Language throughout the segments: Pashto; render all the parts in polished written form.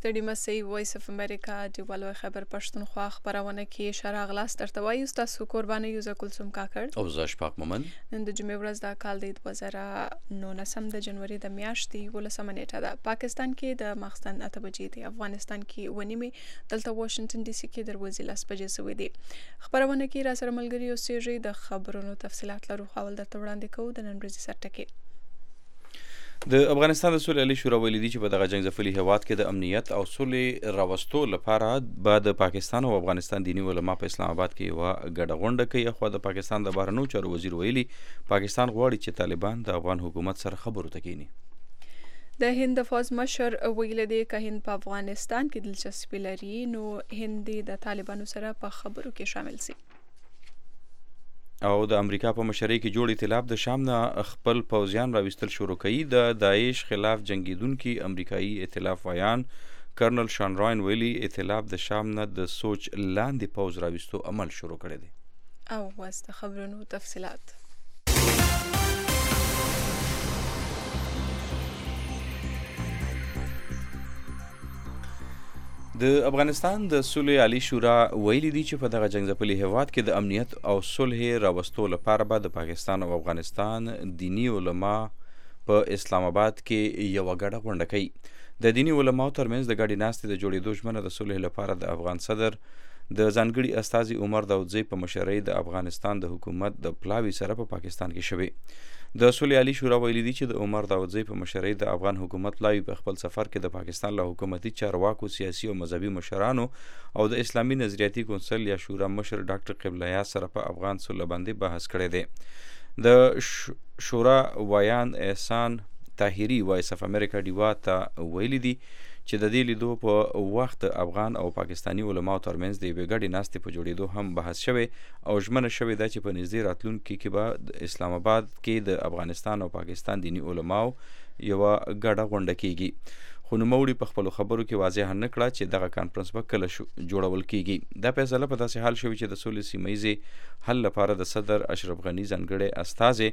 ستړي مسئ وایس اف امریکا ډیوالو خبر پښتونخوا خبرونه کې شراغ لاس درته وایو تاسو قرباني یو کلثوم کاکړ او زه اشفاق مومن. نن د جمعې ورځ د کال د 2019 د جنوري د میاشتې 18 نیټه ده. پاکستان کې د ماخستن 8 بجې دي، افغانستان کې ونیمه، دلته واشنگټن ډي سي کې دروازې 10 بجې سوي دي. خبرونه کې را سره ملګری اوسېږي د خبرونو تفصيلات لرو خپل درته وړاندې کوو د نن ورځې سرټکي. د افغانستان د سولې عالی شورا ویلي دي چې په دغه جنګ ځپلي هیواد کې د امنیت او سولې راوستو لپاره به د پاکستان او افغانستان دینی علما په اسلام آباد کې یوه ګډه غونډه کوي. خو د پاکستان د بهرنیو چارو وزیر ویلي پاکستان غواړي چې طالبان د افغان حکومت سره خبرو ته کینی. د هند فوز مشر ویل دی که هند په افغانستان کې دلچسپي لري نو هند د طالبانو سره په خبرو کې شامل شي. او د امریکا په مشرۍ کې جوړ ائتلاف د شام نه خپل پوځیان راوستل شروع کوي. د داعش خلاف جنگیدونکي امریکایي ائتلاف ویان کرنل شان راین ویلي ائتلاف د شام نه د سوچ لاندې پوځ راوستو عمل شروع کړی دی. او واست خبرونو تفصيلات. د افغانستان د سولې عالی شورا ویلي دي چې په دغه جنګ ځپلي هیواد کې د امنیت او صلح راوستو لپاره به د پاکستان او افغانستان دینی علما په اسلام آباد کې یوه ګډه غونډه کوي. د دینی علماو ترمنځ د ګډې ناستې د جوړېدو ژمنه د صلح لپاره د افغان صدر د ځانګړي استازي عمر داودزی په مشرۍ د افغانستان د حکومت د پلاوي سره په پاکستان کې شوې. د سولې عالی شورا ویلي دي چې د عمر داودزی په مشرۍ د افغان حکومت پلاوي په خپل سفر کې د پاکستان له حکومتي چارواکو، سیاسي او مذهبي مشرانو او د اسلامي نظریاتي کونسل یا شورا مشر ډاکټر قبله یا سره په افغان صلح باندې بحث کړی دی. د شورا ویان احسان طاهري وایس اف امریکا ډیوا ته ویلي دي چې د دې لیدو په وخت افغان او پاکستانی علماو ترمنځ د یوې ګډې ناستې په جوړېدو هم بحث شوی او ژمنه شوې ده چې په نږدې راتلونکي کې به د اسلام آباد کې د افغانستان او پاکستان دینی علماو یوه ګډه غونډه کیږي. خو نوموړي په خپلو خبرو کې واضح نه کړه چې دغه کانفرنس به کله جوړول کیږي. دا فیصله په داسې حال شوې چې د سولې سیمه ییزې حل لپاره د صدر اشرف غني ځانګړی استازی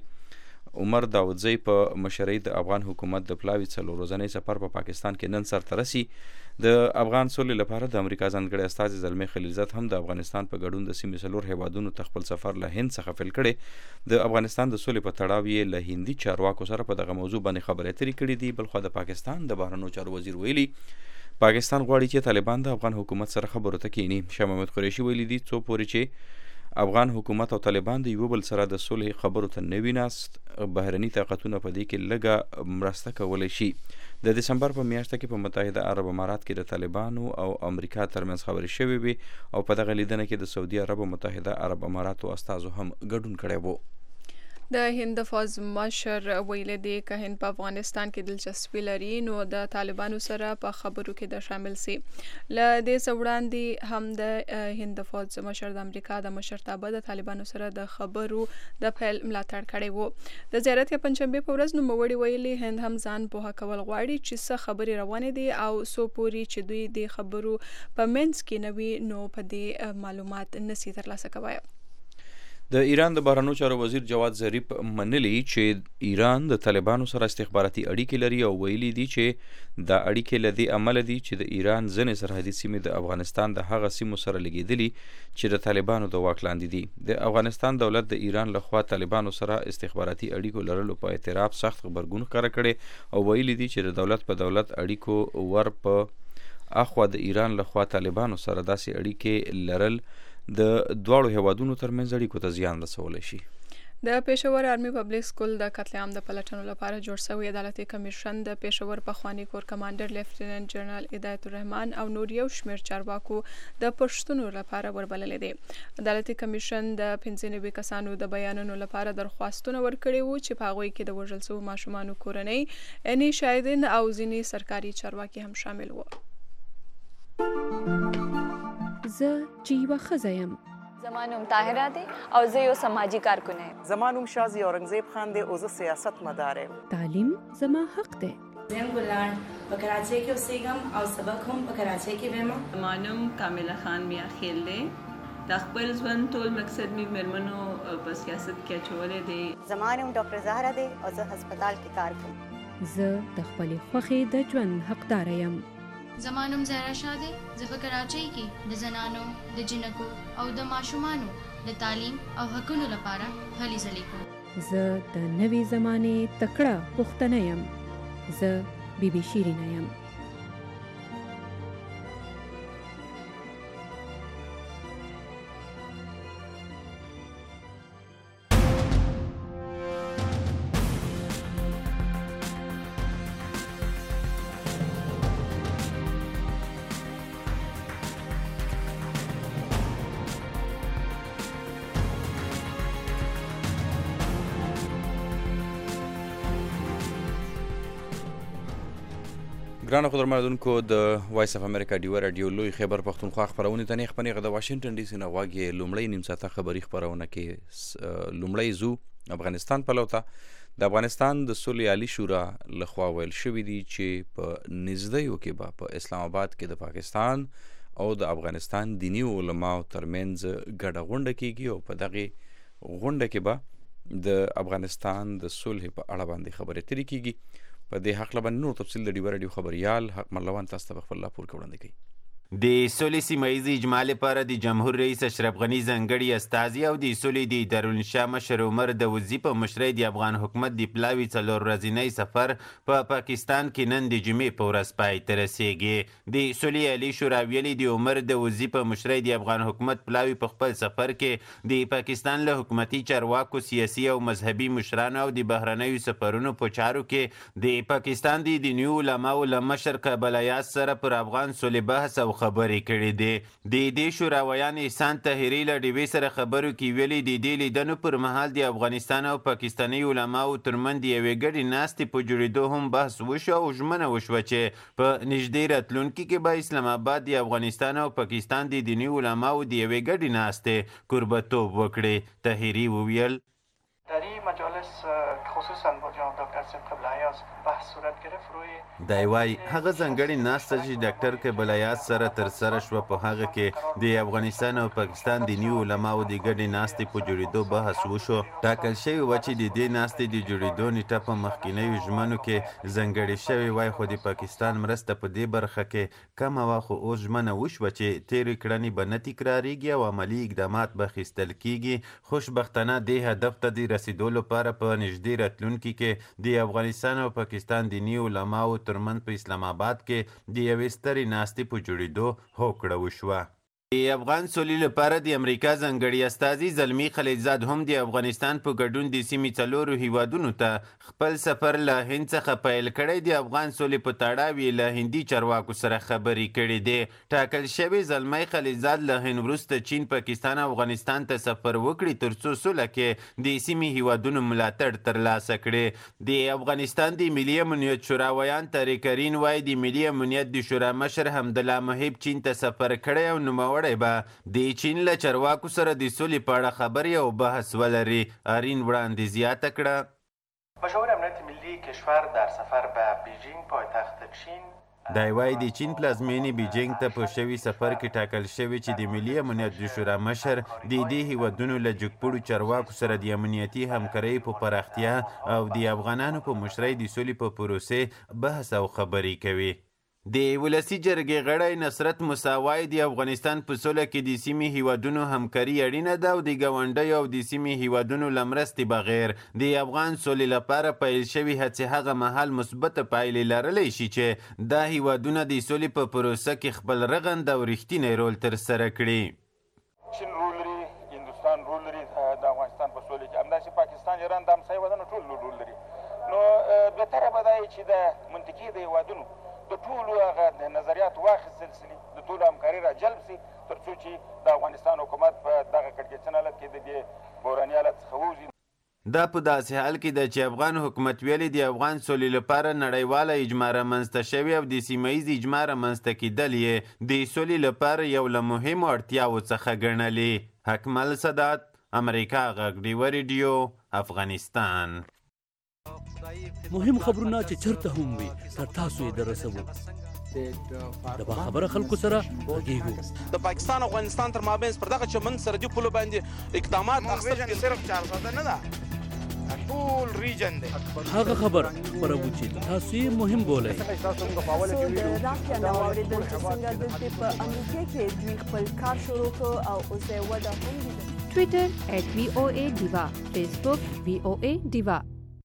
عمر داودزی په مشرۍ د افغان حکومت د پلاوي څلور ورځنی سفر په پاکستان کې نن سرته رسي. د افغان سولې لپاره د امریکا ځانګړی استازی زلمي خلیلزاد هم د افغانستان په ګډون د سیمې څلور هیوادونو ته خپل سفر له هند څخه پیل کړی. د افغانستان د سولې په تړاو یې له هندي چارواکو سره په دغه موضوع باندې خبرې اترې کړې دي. بلخوا د پاکستان د بهرنیو چارو وزیر ویلي پاکستان غواړي چې طالبان د افغان حکومت سره خبرو ته کینی. شاه محمود قریشي ویلي دي څو پورې چې افغان حکومت او طالبان د یو بل سره د صلح خبرو ته نه وي ناست، بهرني طاقتونه په دې کې لږه مرسته کولی شي. د دسمبر په میاشت کې په متحده عرب امارات کې د طالبانو او امریکا ترمنځ خبرې شوې وي او په دغه لیدنه کې د سعودي عرب او متحده عرب اماراتو استازو هم ګډون کړی وو. د هند فوز مشر ویل دی که هند په افغانستان کې دلچسپي لري نو د طالبانو سره په خبرو کې د شامل سي. له دې څخه وړاندې هم د هند فوز مشر د امریکا د مشرتابه د طالبانو سره د خبرو د پیل ملاتړ کړی وو. د زیارت کې پنځشنبه په ورځ نوموړي ویلي هند هم ځان پوهه کول غواړي چې څه خبرې روانې دي او سو پوري چې دوی د خبرو په منځ کې نوي نو په دې معلومات نسی ترلاسه کوي. د ایران د بهرنیو چارو وزیر جواد ظریف منلي چې ایران د طالبانو سره استخباراتي اړیکې لري او ویلي دي چې دا اړیکې له دې امله دي چې د ایران ځینې سرحدي سیمې د افغانستان د هغه سیمو سره لګېدلي چې د طالبانو د واک لاندې دي. د افغانستان دولت د ایران لخوا طالبانو سره استخباراتي اړیکو لرلو په اعتراف سخت غبرګون ښکاره کړی او ویلي دي چې د دولت په دولت اړیکو ور په اخوا د ایران لخوا طالبانو سره داسې اړیکې لرل د دواړو هیوادونو ترمنځ اړیکو ته زیان رسولی شي. د پېښور آرمي پبلک سکول د قتل عام د پلټنو لپاره جوړ شوی عدالتي کمیشن د پېښور پخوانی کور کمانډر لیفټیننټ جنرال هدایت الرحمن او نور یو شمېر چارواکو د پښتنو لپاره وربللی دی. عدالتي کمیشن د 95 کسانو د بیانونو لپاره درخواستونه ورکړي وو چې په هغوی کې د وژل شوو ماشومانو کورنۍ یعنی شاهدین او ځینې سرکاري چارواکي هم شامل وو. زه چې یوه ښځه یم. زما نوم طاهره دی او زه یو سماجي کارکن یم. زما نوم شازي اورنګزیب خان دی او زه سیاست مدار یم. تعلیم زما حق دی. زه ګلان په کراچۍ کې اوسېږم او سبق هم په کراچۍ کې وایم. زما نوم کامله خان میا خیل دی. د خپل ژوند ټول مقصد مې مېرمنو په سیاست کې اچولی دی. زما نوم ډاکټر زهره دی او زه هسپتال کې کار کوم. زه د خپلې خوښې د ژوند حقداره یم. زما نوم زهرا شاه دی. زه په کراچۍ کې د زنانو، د جنکو او د ماشومانو د تعلیم او حقونو لپاره هلې ځلې کوم. زه د نوې زمانې تکړه پښتنه یم. زه بی بی شیرینه یم. ګرانو قدرمنونکو د وایس اف امریکا ډیو رادیو لوی خیبر پښتونخوا خبرونه ته نه خپنې د واشنگټن ډي سي نه واګي لومړی نیم ساعته خبري خبرونه کې لومړی زو افغانستان پلوته د افغانستان د صلح عالی شورا لخوا ویل شوې دي چې په نږدېو کې به په اسلام آباد کې د پاکستان او د افغانستان دینی علماو ترمنځ ګډه غونډه کیږي او په دغه غونډه کې به د افغانستان د صلح په اړه باندې خبرې اترې کیږي. په دې حق لبن نور تفصیل د ډیو رادیو خبريال حق ملوان تاسو ته خپل راپور وړاندې کوي. د سولې سیمه‌ییز اجماع لپاره د جمهور رئیس اشرف غني ځانګړي استازي او د سولې د دارالانشا مشر عمر داودزي په مشرۍ د افغان حکومت د پلاوي 4 ورځنی سفر په پاکستان کې نن د جمعې په ورځ پای ته رسیږي. د سولې عالی شورا ویلي د عمر داودزي په مشرۍ د افغان حکومت پلاوي په خپل سفر کې د پاکستان له حکومتي چارواکو، سیاسي او مذهبي مشرانو او د بهرنیو سفرونو په چارو کې د پاکستان د دیني علماو له مشر کابل ایاز سره پر افغان صلح بحث او خبرې کړې دي. د دې شوراویان احسان طاهري له ډیوې سره خبرو کې ویلي د دې لیدنو پر مهال د افغانستان او پاکستاني علماو ترمنځ د یوې ګډې ناستې په جوړېدو هم بحث وشو او ژمنه وشوه چې په نږدې راتلونکي کې به اسلام آباد د افغانستان او پاکستان د دیني علماو د یوې ګډې ناستې کوربهتوب وکړي. طاهري وویل در این مجالس خصوصا با جناب دکتر صاحب قبل ایاز بحث صورت گرفت روی دی وای هغه ځانګړې ناسته چې ډاکټر قبل ایاز سره ترسره شوه په هغه کې د افغانستان او پاکستان دیني علماو د ګډې ناستې په جوړېدو بحث وشو. ټاکل شوې وه چې د دې ناستې د جوړېدو نیټه په مخکینیو ژمنو کې ځانګړې شوې وای، خو د پاکستان مرسته په دې برخه کې کمه وه، خو اوس ژمنه وشوه چې تېرې کړنې به نه تکرارېږي او عملي اقدامات به اخیستل کېږي. خوشبختانه دې هدف ته د رسیدو لپاره په نږدې راتلونکي کې د افغانستان او پاکستان دیني علماو ترمنځ په اسلام آباد کې د یوې سترې ناستې په جوړېدو هوکړه وشوه. د افغان صلح لپاره د امریکا ځانګړي استازي زلمي خلیلزاد هم د افغانستان په ګډون د سیمې 4 هیوادونو ته خپل سفر له هند څخه پیل کړی. د افغان صلح په تړاو یې له هندي چارواکو سره خبرې کړې دي. ټاکل شوی زلمی خلیلزاد له هند وروسته چین، پاکستان او افغانستان ته سفر وکړي ترڅو صلح کې د سیمې هیوادونو ملاتړ ترلاسه کړي. د افغانستان د ملي امنیت شوراویان طارق وایي د ملي امنیت د شورا مشر حمدالله محب چین ته سفر کړی او نوموړی به د چین له چارواکو سره د صلح په اړه خبرې او بحث ولري. آرین وړاندې زیاته کړه مشاور امنیت ملی کشور در سفر به بیجینگ پایتخت چین دی وایي د چین پلازمینې بیجینګ ته په شوي سفر کې ټاکل شوي چې د ملي امنیت د شورا مشر د دې هیوادونو له جګپوړو چارواکو سره د امنیتي همکارۍ په پراختیا او د افغانانو په مشرۍ د صلح په پروسې بحث او خبرې کوي. د ولسي جرګې غړی نصرت موسی وایي د افغانستان په صلح کې د سیمې هیوادونو همکاري اړینه ده او د ګاونډیو او د سیمې هیوادونو له مرستې بغیر د افغان صلح لپاره پیل شوي هڅې هغه مهال مثبته پایلې لرلی شي چې دا هیوادونه د صلح په پروسه کې خپل رغند او رښتینی رول ترسره کړي. چین رول لري، هندوستان رول لري د افغانستان په صلح کې، همداسې پاکستان، ایران د همسایه هیوادونو ټول رول لري. نو بهتره به دا وي چې د منطقې د هیوادونو د ټولو هغه نظریات واخیستل سي، د ټولو همکاري را جلب سي تر څو چې د افغانستان حکومت په دغه کړکېچن حالت کې د دې بحراني حالت څخه ووځي. دا په داسې حال کې ده چې افغان حکومت ویلي د افغان صلح لپاره نړیواله اجماع رامنځته شوې او د سیمهییز اجماع رامنځته کېدل یې د صلح لپاره یو له مهمو اړتیاوو څخه ګڼلې. حکمل سادات، امریکا غږ ډیو رادیو، افغانستان. مهم خبرونه چې چرته هم وي تر تاسو یې درسوو. د باخبره خلکو سره غږیږو. د پاکستان او افغانستان تر مابین پر دغه چمن سرحدي پولو باندې اقدامات اخیستل صرف 4 ساعته نه ده. ټول ریجن دی هغه خبر خپروو چې تاسو یې مهم بولئ. راکړه نو واورېدل چې څنګه دلته په امریکا کې دوی خپل کار شروع کړ او اوس یې وده هم لیده. ټویټر @VOA Diva، فیسبوک VOA Diva.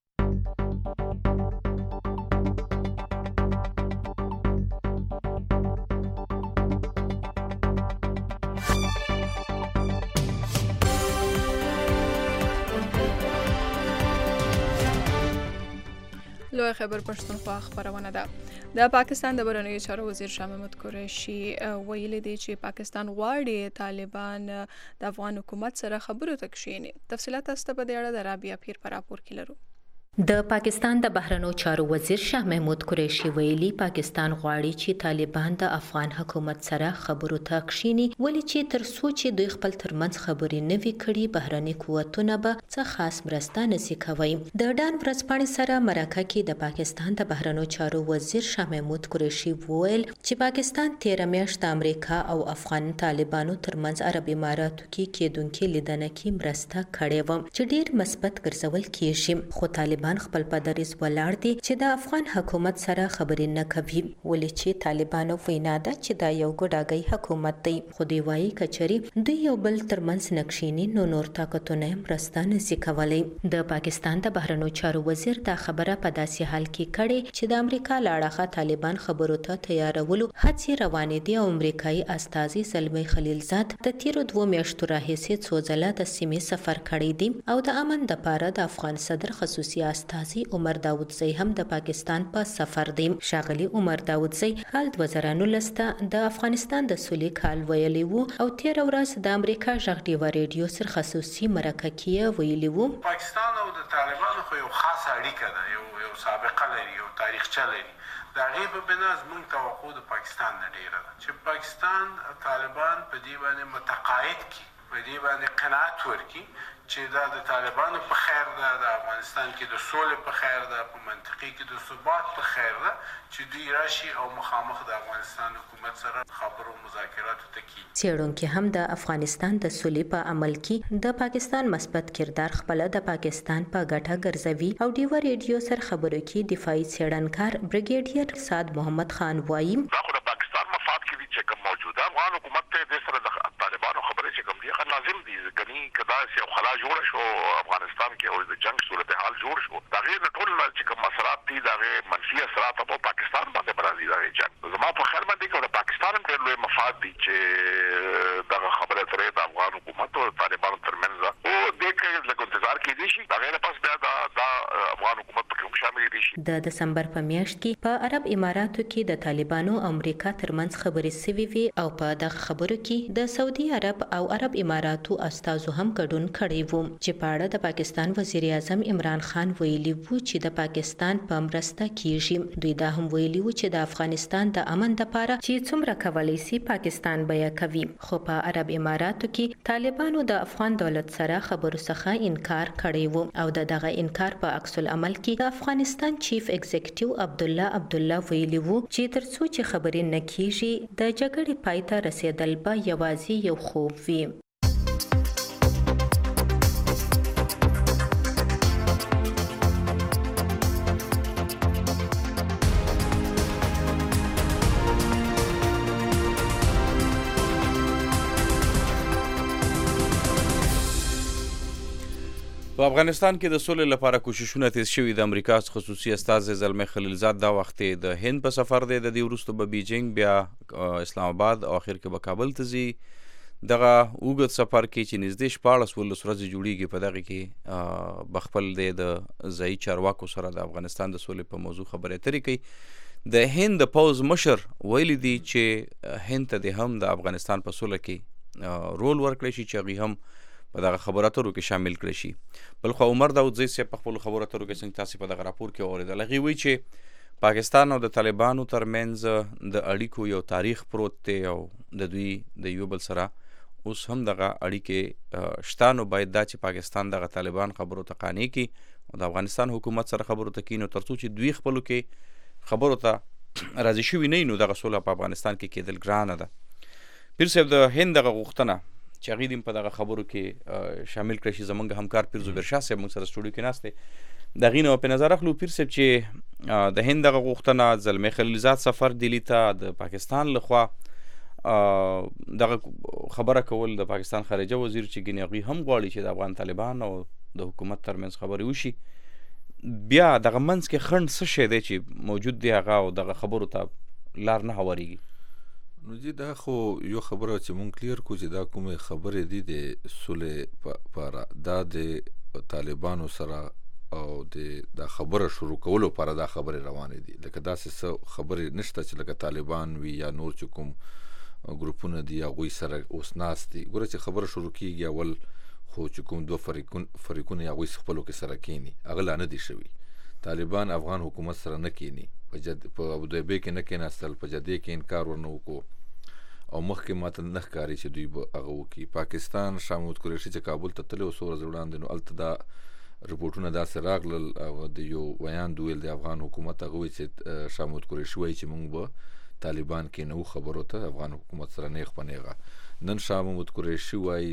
لوی خبر پښتونخوا خبرونه ده. د پاکستان د بهرنیو چارو وزیر شاه محمود قریشي ویلي دی چې پاکستان غواړي طالبان د افغان حکومت سره خبرو ته کښیني. تفصیلات تاسو ته په دې اړه د رابعه پیر په راپور کې لرو. د پاکستان د بهرنیو چارو وزیر شاه محمود قریشي ویلي پاکستان غواړي چې طالبان د افغان حکومت سره خبرو ته کښیني، ولې چې تر څو چې دوی خپل ترمنځ خبرې نه وي کړي بهرني قوتونه به څه خاص مرسته نشي کوي. د ډان ورځپاڼې سره مرکه کې د پاکستان د بهرنیو چارو وزیر شاه محمود قریشي وویل چې پاکستان 13 میاشتې د امریکا او افغان طالبانو ترمنځ عرب اماراتو کې کېدونکې لیدنه کې مرسته کړې و چې ډیر مثبت ګرځول کیږي، خو طالبان خپل په دریځ ولاړ دي چې د افغان حکومت سره خبرې نه کوي، ولې چې طالبانو وینا ده چې دا یو ګډاګی حکومت دی، خو دوی وایي کچري دوی یو بل ترمنځ نکښینی نو نور طاقتونه مرسته نشي کولی. د پاکستان د بهرنیو چارو وزیر دا خبره په داسې حال کې کړې چې د امریکا لاړه طالبان خبرو ته تیارولو هڅې روانې دي او امریکایي استازي زلمي خلیلزاد د تیرو 2 میاشتو راهیسې څو ځله د سیمې سفر کړی دی او د امن لپاره د افغان صدر خصوصي استازي عمر داودزی هم د پاکستان په سفر دی. ښاغلي عمر داودزی کال 2019 د افغانستان د سولې کال ویلی وو او تیر ورځ د امریکا غږ ډیوا ریډیو سره خصوصي مرکه کې ویلی وو پاکستان او د طالبانو خو یو خاصه اړیکه ده، یو سابقه لري، یو تاریخچه لري. د هغې په بنا زموږ توقع د پاکستان نه ډیره ده چې پاکستان طالبان په دې باندې متقاعد کړي، په دې باندې قناعت ورکړي چې دا د طالبانو په خیر ده، د افغانستان کې د سولې په خیر ده، په منطقې کې د ثبات په خیر ده چې دوی راشي او مخامخ د افغانستان حکومت سره خبرو مذاکراتو ته کېږي. څېړونکي هم د افغانستان د سولې په عمل کې د پاکستان مثبت کردار خپل د پاکستان په ګټه ګرځوي او ډیوا ریډیو سره خبرو کې دفاعي څېړنکار بریګیډیر سعد محمد خان وایي دا خو د پاکستان مفاد کې وی چې کوم موجوده افغان حکومت ته د سره د طالبانو خبرې چې کوم دی لازم دي ځکه کدا چې خلا جوړ شو افغانستان کې او د جنگ صورتحال جوړ شو دا غیر ټول چې کوم اثرات دي دا منفي اثرات په پاکستان باندې برازي دا جنگ زما په خیر باندې کې د پاکستان هم ډېر لوی مفاد دي چې دا خبره سره د افغان حکومت او طالبانو ترمنځ او د کې لږ انتظار کېدی شي دا غیر پس بیا دا افغان حکومت په کې شامل دي شي. د دسمبر په میاشت کې په عرب اماراتو کې د طالبانو او امریکا ترمنځ خبرې سوي وي او په دغه خبرو کې د سعودي عرب او عرب اماراتو استازو هم ګډون کړی وو چې په اړه د پاکستان وزیر اعظم عمران خان ویلي وو چې د پاکستان په مرسته کیږي. دوی دا هم ویلي وو چې د افغانستان د امن لپاره چې څومره کولی شي پاکستان به کوي، خو په عرب اماراتو کې طالبانو د افغان دولت سره خبرو څخه انکار کړی وو او دغه انکار په عکس العمل کې د افغانستان چیف ایگزیکټیو عبدالله ویلي وو چې ترڅو چې خبرې نه کیږي د جګړې پای ته رسیدل به یوازې یو خوب وي. په افغانستان کې د سولې لپاره کوششونه تیز شوي. د امریکا خصوصي استازی زلمي خلیلزاد دا وخت د هند په سفر دی، د دې وروسته به بیجینګ بیا اسلام آباد او اخر کې به کابل ته ځي. دغه اوږد سفر کې چې نږدې 14 ورځې جوړیږي په دغه کې بخپل د ځایي چارواکو سره د افغانستان د سولې په موضوع خبرې اترې کوي. د هند د پوز مشر ویلي دی چې هند ته د هم د افغانستان په سوله کې رول ورکړی شي چې هغوی هم په دغه خبرو اترو کې شامل کړی شي. بلخو عمر داودزی صاحب په خپلو خبرو اترو کې څنګه تاسې په دغه راپور کې واورېدل، هغې وایي چې پاکستان او د طالبانو ترمنځ د اړیکو یو تاریخ پروت دی او د دوی د یو بل سره اوس هم دغه اړیکې شته، نو باید دا چې پاکستان دغه طالبان خبرو ته قانع کړي او د افغانستان حکومت سره خبرو ته کښېني، تر څو چې دوی خپلو کې خبرو ته راضي شوي نه وي نو دغه سوله په افغانستان کې کېدل ګرانه ده. پیر صاحب د هند دغه غوښتنه چې هغې دې په دغه خبرو کې شامل کړی شي. زموږ همکار پیر زبیر شاه صاحب موږ سره سټوډیو کې ناست دی. د هغې نه په نظر اخلو پیر صاحب چې د هند دغه غوښتنه زلمی خلیلزاد سفر دلی ته د پاکستان لخوا دغه خبره کول د پاکستان خارجه وزیر چې ګینې هغوی هم غواړي چې د افغان طالبان او د حکومت ترمنځ خبرې وشي، بیا دغه منځ کې خنډ څه شی دی چې موجود دی هغه او دغه خبرو ته لار نه هواریږي؟ نو جی دا خو یو خبره چې مونږ کلیر کو چې دا کومې خبرې دي د صلح لپاره دا د طالبانو سره او د خبره شروع کولو لپاره دا خبرې روانې دي. لکه داسې څه خبرې نشته چې لکه طالبان وي یا نور چې کوم ګروپونه دي هغوی سره اوس ناست دي. ګوره چې خبره شروع کېږي اول خو چې کوم دوه فریقونه هغوی خپلو کې سره کېني، هغه لا نه دي شوي. طالبان افغان حکومت سره نه کېني، په ابودایبۍ کې نه کېناستل، په جدې کې انکار ورنه وکړو او مخکې ماته نه ښکاري چې دوی به هغه وکړي. پاکستان شاه محمود قریشي چې کابل ته تللی و څو ورځې وړاندې، نو هلته دا رپورټونه داسې راغلل او د یو ویاند ویل د افغان حکومت، هغه وایي چې شاه محمود قریشي وایي چې موږ به طالبان کې نه وو خبرو ته افغان حکومت سره نیغ په نیغه. نن شاه محمود قریشي وایي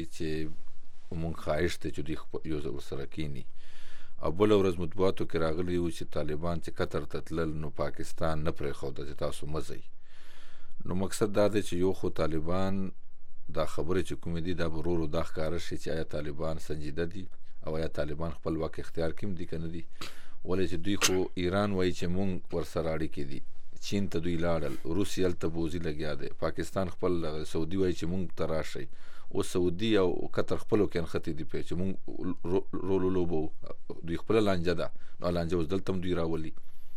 چې موږ خواهش دی چې دوی یو ځل ورسره کښېني. او بله ورځ مطبوعاتو کې راغلي وو چې طالبان چې قطر ته تلل نو پاکستان نه پرېښوده چې تاسو مه ځئ. نو مقصد دا دی چې یو خو طالبان دا خبرې چې کومې دي دا به ورو ورو دا ښکاره شي چې آیا طالبان سنجیده دي او آیا طالبان خپل واک اختیار کې هم دي که نه دي. ولې چې دوی خو ایران وایي چې مونږ ورسره اړیکې دي، چین ته دوی لاړل، روسیې هلته بوزي لګیا دی، پاکستان خپل سعودي وایي چې مونږ ته راشئ. اوس سعودي او قطر خپلو کې نښتې دي پې چې مونږ رول ولوبو، دوی خپله لانجه ده، نو لانجه اوس دلته هم دوی راولي.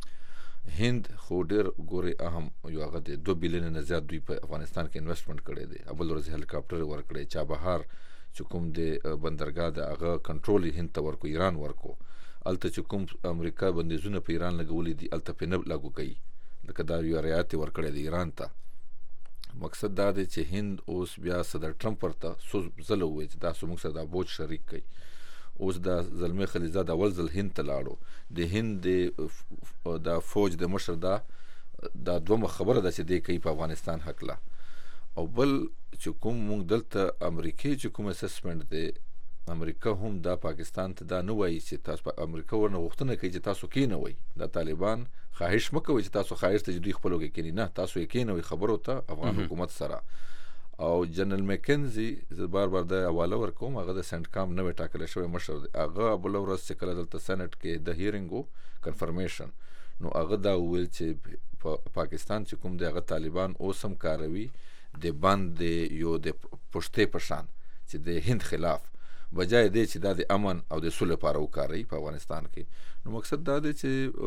هند خو ډېر ګورې اهم یو هغه دی 2 بلین نه زیات دوی په افغانستان کې انویسټمنټ کړی دی. بل ورځ هلیکاپټر یې ورکړی، چابهار چې کوم د بندرګاه د هغه کنټرول یې هند ته ورکو، ایران ورکو. هلته چې کوم امریکا بندیزونه په ایران لګولي دي هلته پرې نه لاګو کوي، لکه دا یو رعایت یې ورکړی دی ایران ته. مقصد دا دی چې هند اوس بیا صدر ټرمپ ورته څو ځله ووایي چې تاسو موږ سره دا بوج شریک کوي. اوس دا زلمی خلیلزاد اول ځل هند ته لاړو، د هند دا فوج د مشر دا دومره خبره ده چې دی کوي په افغانستان هکله. او بل چې کوم موږ دلته امریکې چې کوم اسسمنټ دی، امریکا هم دا پاکستان ته دا نه وایي چې تاسو امریکا ورنه غوښتنه کوي چې تاسو کېنوئ. دا طالبان خواهش مه کوئ چې تاسو خواهش ته چې دوی خپلو کې کېني، نه تاسو یې کېنوئ خبرو ته افغان حکومت سره. او جنرال میکنزي زه بار بار د حواله ورکوم، هغه د سنټ کام نوی ټاکلی شوی مشر دی. هغه بله ورځ چې کله دلته سینټ کې د هیرینګ و کنفرمیشن، نو هغه دا وویل چې په پاکستان چې کوم دی هغه طالبان اوس هم کاروي د بند یو د پشتې په شان چې د هند خلاف، بجای دی چې دا د امن او د سولې لپاره وکاروي په افغانستان کې. نو مقصد دا دی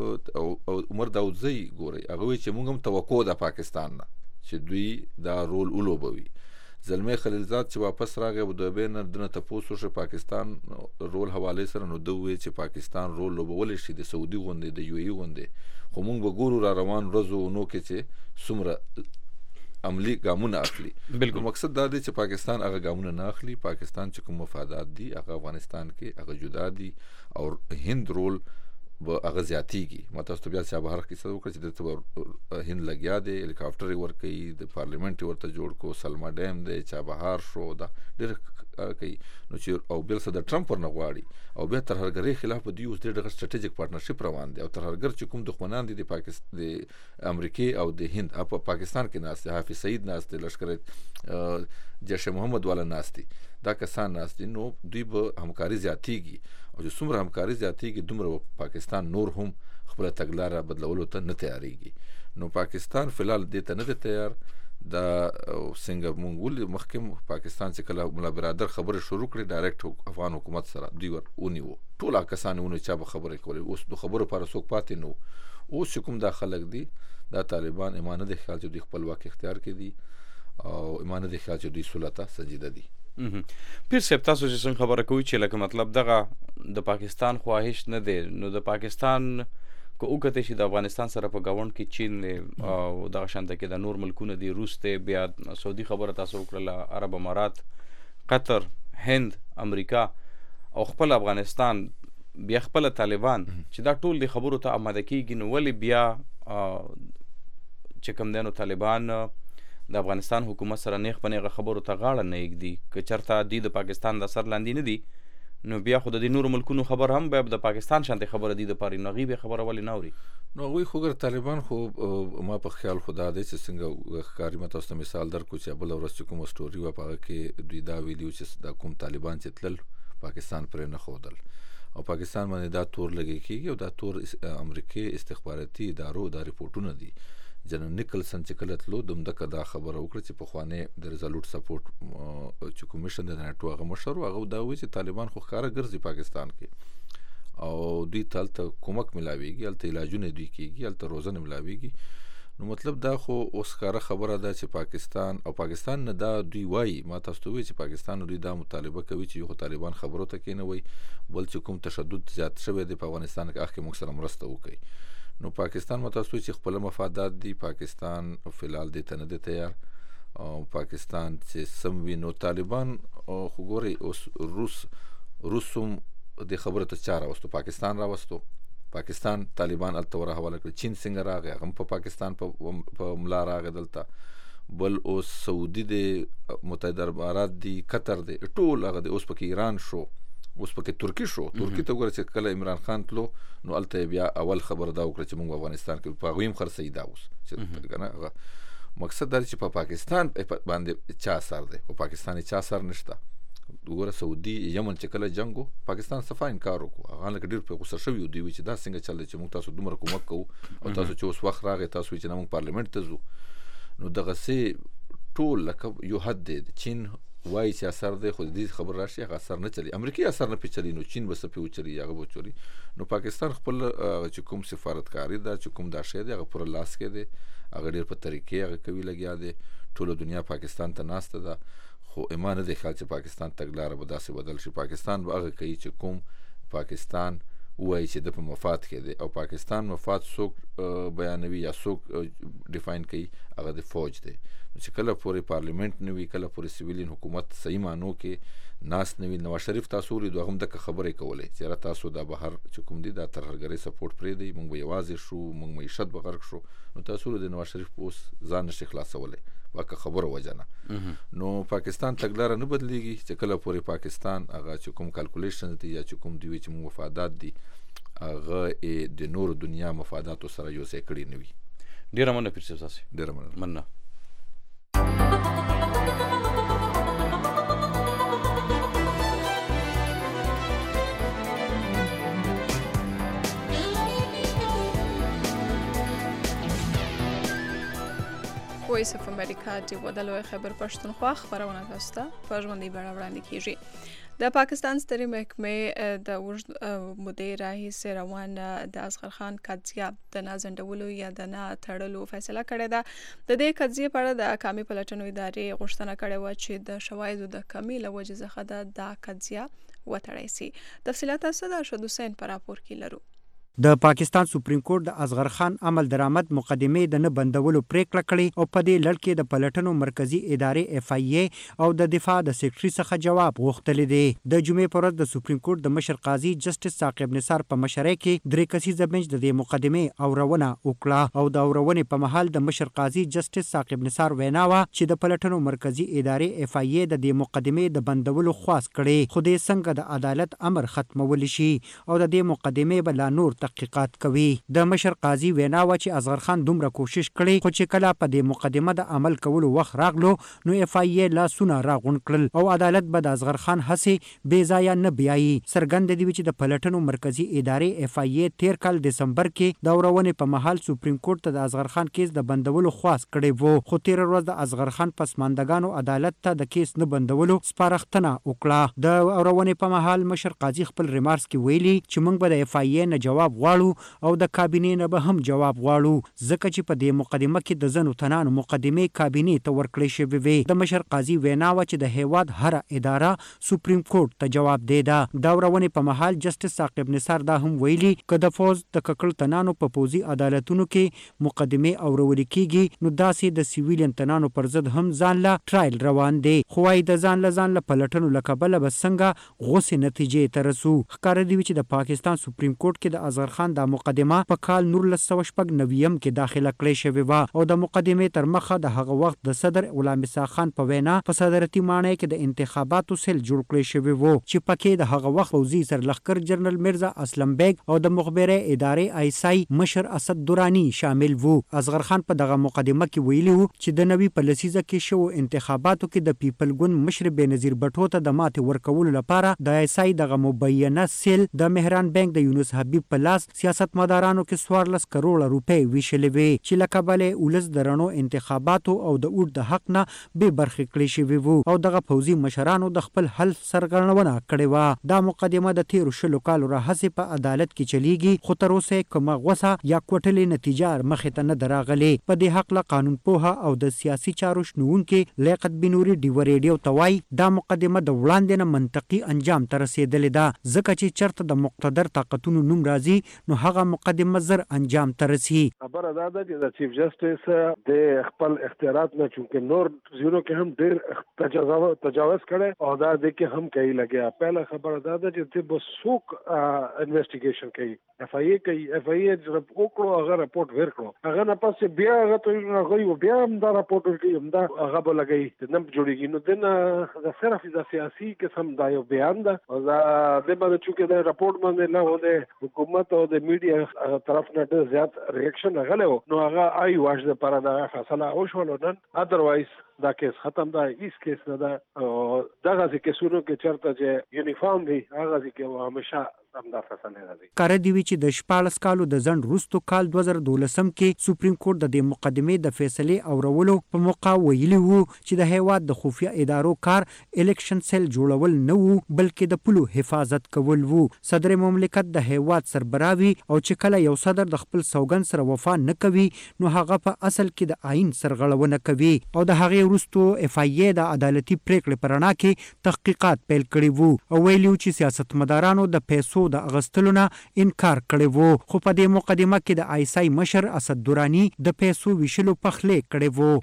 چې عمر داودزی ګورئ، هغه وایي چې موږ هم توقع ده پاکستان نه چې دوی دا رول ولوبوي. زلمی خلیلزاد چې واپس راغی ابودایبۍ نه، دنه تپوس وشو پاکستان رول حوالې سره، نو ده وویل چې پاکستان رول لوبولی شي د سعودي غوندې د یو ای غوندې، خو موږ به ګورو را روان ورځو ونو کې چې څومره عملي ګامونه اخلي. بالکل مقصد دا دی چې پاکستان هغه ګامونه نه اخلي. پاکستان چې کوم مفادات دي هغه افغانستان کې هغه جدا دي او هند رول به هغه زیاتیږي. ما تاسو ته بیا چابهار کیسه وکړه چې دلته هند لګیا دی، هلیکاپټر یې ورکوي، د پارلیمنټ یې ورته جوړ کړو، سلما ډیم دی، چابهار شو، دا ډېر کوي. نو چې او بل صدر ټرمپ ورنه غواړي او بیا ترهګرۍ خلاف به دوی اوس ډېر ډېر سټریټیجیک پارټنرشپ روان دی. او ترهګر چې کوم دښمنان دي د امریکې او د هند په پاکستان کې ناست دي، حافظ سعید ناست دی، لشکر جیش محمد والا ناست دي، دا کسان ناست دي. نو دوی به همکاري زیاتیږي او چې څومره همکاري زیاتیږي دومره پاکستان نور هم خپله تګلاره بدلولو ته نه تیارېږي. نو پاکستان فلحال دې ته نه دی تیار. دا څنګه مونږ ولې مخکې پاکستان چې کله ملا برادر خبرې شروع کړې ډایرکټ افغان حکومت سره دوی ونیوه، ټول هغه کسان یې ونیو چا به خبرې کولې. اوس نو خبرو لپاره څوک پاتې نه و. اوس چې کوم دا خلک دي دا طالبان اما نه دی خیال چې دوی خپل واک اختیار کې دي او اما نه دی خیال چې دوی صلح ته سجیده دي. پیر صاحب تاسو چې څنګه خبره کوئ چې لکه مطلب دغه د پاکستان خواهش نه دی، نو د پاکستان که وکتئ چې د افغانستان سره په ګاونډ کې چین دی او دغه شانته کې د نور ملکونه دي، روس دی، بیا سعودي خبره تاسو وکړله، عرب امارات، قطر، هند، امریکا او خپل افغانستان، بیا خپل طالبان چې دا ټول د خبرو ته آماده کېږي، نو ولې بیا چې کوم دی نو طالبان د افغانستان حکومت سره نیغ په نیغه خبرو ته غاړه نه ایږدي که چېرته دوی د پاکستان د اثر لاندې نه دي نو بیا خو د دې نورو ملکونو خبر هم باید د پاکستان شانتې خبره دي دپاره نو هغوی بیا خبره ولې نه اوري نو هغوی خو ګر طالبان خو ما په خیال خو دا دی چې څنګه ښکاري ما تاسو ته مثال درکړو چې بله ورځ چې کومه سټوري وه په هغه کې دوی دا ویلي وو چې دا کوم طالبان چې تلل پاکستان پرې نه ښودل او پاکستان باندې دا تور لګی کېږي او دا تور امریکې استخباراتي ادارو دا ریپورټونه دي جنرال نیکلسن چې کله تلو دمدکه دا خبره وکړه چې پخوانی د ریزالوټ سپورټ چې کمیشن د ناټو هغه مشر و هغه دا وایي چې طالبان خو ښکاره ګرځي پاکستان کې او دوی ته هلته کومک ملاویږي هلته علاجونه دوی کېږي هلته روزنه ملاویږي نو مطلب دا خو اوس ښکاره خبره ده چې پاکستان نه دا دوی وایي ما تاسو ته وایي چې پاکستان دوی دا مطالبه کوي چې یو خو طالبان خبرو ته کېنوي بل چې کوم تشدد زیات شوی دی په افغانستان کې هغه موږ سره مرسته وکړي نو پاکستان متاسو چې خپل مفادات دي پاکستان فلحال دې ته نه دی تیار او پاکستان چې سم وي نو طالبان خو ګورئ اوس روسم د خبره ته چا راوستو پاکستان راوستو پاکستان طالبان هلته ور حواله کړي چین څنګه راغی هغه هم په پاکستان په ملا راغی دلته بل اوس سعودي دی متحده عربات دی قطر دی ټول هغه دی اوس پکې ایران شو اوس پکې ترکی شو ترکی ته ګوره چې کله عمران خان تلو نو هلته بیا اول خبر دا وکړه چې موږ افغانستان کې په هغوی هم خرڅوي دا اوس چې که نه مقصد دا چې په پاکستان باندې چا اثر دی خو پاکستان یې چا اثر نشته وګوره سعودي یمن چې کله جنګ و پاکستان صفا انکار وکړو هغه لکه ډېر پرې غوسه شوي دوی وایي چې دا څنګه چل دی چې موږ تاسو دومره کومک کوو او تاسو چې اوس وخت راغی تاسو وایي چې نه موږ پارلیمنټ ته ځو نو دغسې ټول لکه یو حد دی چین وایي چې اثر دی خو د دې خبر راشي هغه اثر نه چلی امریکې اثر نه پې چلی نو چین به څه پې وچلي هغه به وچلي نو پاکستان خپل چې کوم سفارتکاري ده چې کوم دا شی دی هغه پوره لاس کې دی هغه ډېر په طریقې هغه کوي لګیا دی ټوله دنیا پاکستان ته ناسته ده خو اما نه دی خیال چې پاکستان تګلاره به داسې بدل شي پاکستان به هغه کوي چې کوم پاکستان وایي چې د په مفاد کې دی او پاکستان مفاد څوک بیانوي یا څوک ډیفاین کوي هغه د فوج دی چې کله پورې پارلیمنټ نه وي کله پورې سیویلین حکومت صحیح معنو کې ناس نه وي نواز شریف تاسو ولیدو هغه هم دغه خبرې کولې چې یاره تاسو دا بهر چې کوم دي دا ترهګرۍ سپورټ پرېږدئ موږ به یوازې شو موږ معیشت به غرق شو نو تاسو د نواز شریف اوس ځان نشي خلاصولی واکه خبره وجه نه نو پاکستان تګلاره نه بدلیږي چې کله پورې پاکستان هغه چې کوم کالکولیشن دي یا چې کوم دوی چې موږ مفادات دي هغه د نورو دنیا مفاداتو سره یو ځای کړي نه وي ډېره مننه پیر صاحب تاسې ډېره مننه وایس اف امریکا د ودلوی خیبر پښتونخوا خبرونه تاسو ته په ژوندۍ بڼه وړاندې کیږي د پاکستان سترې محکمې د اوږد مودې راهیسې روانه د اصغر خان قضیه د نازنډولو یا د نه تړلو فیصله کړې ده د دې قضیې په اړه د قامي پلټنو ادارې غوښتنه کړې وه چې د شواهدو د کمۍ له وجې څخه دا قضیه وتړی سي تفصیلات تاسو د ارشد حسین په راپور کې لرو د پاکستان سپریم کورټ د اصغر خان عمل درآمد مقدمې د نه بندولو پریکړه کړې او په دې لړ کې د پلټنو مرکزی ادارې اف ای ای او د دفاع د سیکرټري څخه جواب غوښتلی دی د جمعې پر ورځ د سپریم کورټ د مشر قاضي جسټس ثاقب نثار په مشرۍ کې درې کسیزه بنچ د دې مقدمې اورونه وکړه او د اورونې په مهال د مشر قاضي جسټس ثاقب نثار وینا وه چې د پلټنو مرکزی ادارې اف ای ای د دې مقدمې د بندولو خواست کړي خو دې څنګه د عدالت امر ختمولی شي او د دې مقدمې به لا نور تحقیقات کوي د مشر قاضي وینا و چې اصغر خان دومره کوشش کړي خو چې کله په دې مقدمه د عمل کولو وخت راغلو نو اف ای ای لاسونه راغونډ کړل او عدالت به د اصغر خان هڅې بې ځایه نه بیایي څرګنده دي چې د پلټنو مرکزی ادارې اف ای ای تیر کال دسمبر کې د اورونې په مهال سپریم کورټ ته د اصغر خان کیس د بندولو خواست کړی وو خو تیر ورځ د اصغر خان پسماندګانو عدالت ته د کیس نه بندولو سپارښتنه وکړه د اورونې په مهال مشر قاضي خپل ریمارکس کې ویلي چې موږ به د اف ای ای نه جواب غواړو او د کابینې نه به هم جواب غواړو ځکه چې په دې مقدمه کې د ځینو تنانو مقدمې کابینې ته ورکړې شوې وې د مشر قاضي وینا وه چې د هیواد هره اداره سپریم کورټ ته جواب دیده د اورونې په مهال جسټس ثاقب نثار دا هم ویلي که د فوز د ککړ تنانو په پوځي عدالتونو کې مقدمې اورول کیږي نو داسې د سیویلین تنانو پر ضد هم ځان له ټرایل روان دی خو وايي د ځان له پلټنو له کبله به څنګه غوسې نتیجې ته رسو ښکاره دي چې د پاکستان سپریم کورټ کې د اصغر خان د مقدمه په کال 1990 کې داخله کړې شوې و او د مقدمې تر مخه د هغه وخت د صدر غلام اسحاق خان په وینا په صدرتي مانۍ کې د انتخاباتو سیل جوړ کړی شوی وو چې پکې د هغه وخت فوزي سرلښکر جنرال مرزا اسلم بیگ او د مخبري ادارې آیسای مشر اسد دورانی شامل وو. اصغر خان په دغه مقدمه کې ویلي وو چې د نوي په لسیزه کې شو انتخاباتو کې د پیپل ګوند مشر بېنظیر بټو ته د ماتې ورکولو لپاره د آیسای دغه مبینه سیل د مهران بانک د یونس حبیب په لاس سیاستمدارانو کې 14 کروڑه روپۍ ویشلې وې چې له کبله ولس د رڼو انتخاباتو او د اوټ د حق نه به برخې کړې شوې وو او دغه فوزي مشرانو د خپل حل سرغړونه کړې و. دا مقدمه د 13 کالو راهیسې په عدالت کې چلیږي خو تر اوسه کومه غوسه یا کوټلې نتیجه مخې ته نه دراغلي. په دې حق له قانون پوها او د سیاسي چارو شنونکو لیاقت بنوري ډیو ریډیو توای دا مقدمه د وړاندې نه منطقي انجام ته رسیدلې ده ځکه چې چرته د مقتدر طاقتونو نوم راځي نو هغه مقدمه زر انجام ته رسي. خبره دا ده چې د چیف جسټس د خپل اختیارات نه چونکه نور زیرو کې هم ډېر تجاوز کړي او دا د کې هم کوي لګیا. پهله خبره دا ده چې به څوک انویسټیګیشن کوي اف آی ای کوي اف آی ای وکړو هغه راپورټ ورکړو هغه نه پس بیا هغه ته غوي بیا هم دا راپورټ ورکړي هم دا هغه به لګي نه جوړیږي نو دنه د صرف د سیاسي قسم دا یو بیان ده او دا د باندې چې دا راپورټ باندې نه هونه حکومت او د میډیا طرف نه ډېر زیات ریاکشن غلو نو هغه آی واش د پر دا فیصله او شو نن اذروایز دا کیس ختم دا هیڅ کیس نه ده او دغه کیسونو کې چرته چې یونیفارم وي هغه کې همیشه همدا فیصله راځي. کار دی چې د 14 کالو د ځنډ وروسته کال 2012 کې سپریم کورټ د دې مقدمې د فیصلې اورولو په موقع ویلي وو چې د هیواد د خفیه ادارو کار الیکشن سیل جوړول نه وو بلکې د پولو حفاظت کول وو. صدر مملکت د هیواد سربراوي او چې کله یو صدر د خپل سوګن سره وفا نه کوي نو هغه په اصل کې د آئین سرغړونه کوي او د هغه وروسته اف آی ای د عدالتي پریکړې پرانا کې تحقیقات پیل کړي وو او ویلي چې سیاستمدارانو د پیسو د اغستلو نه انکار کړی وو خو په دې مقدمه کې د آیسای مشر اسد دورانی د پیسو ویشلو پخلې کړی وو.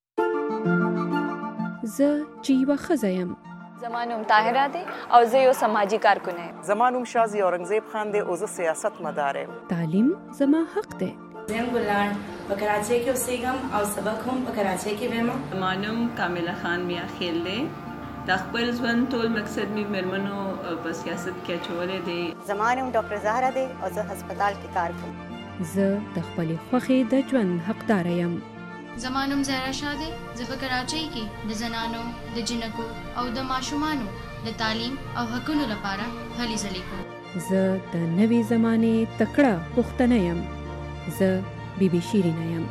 زه چې یوه ښځه یم زما نوم طاهره دی او زه یو سماجي کارکن یم. زما نوم شازي اورنګزیب خان دی او زه سیاست مدار یم. تعلیم زما حق دی. زم ګلان په کراچۍ کې اوسېږم او سبق هم په کراچۍ کې وایم. زما نوم کامله خان میا خیل دی. د خپل ژوند ټول مقصد مې مېرمنو په سیاست کې اچولی دی. زما نوم ډاکټر زهره دی او زه هسپتال کې کار کوم. زه د خپلې خوښې د ژوند حقداره یم. زما نوم زهرا شاه دی. زه په کراچۍ کې د زنانو د جنکو او د ماشومانو د تعلیم او حقونو لپاره هلې ځلې کوم. زه د نوې زمانې تکړه پښتنه یم. زه بیبي شیرینه یم.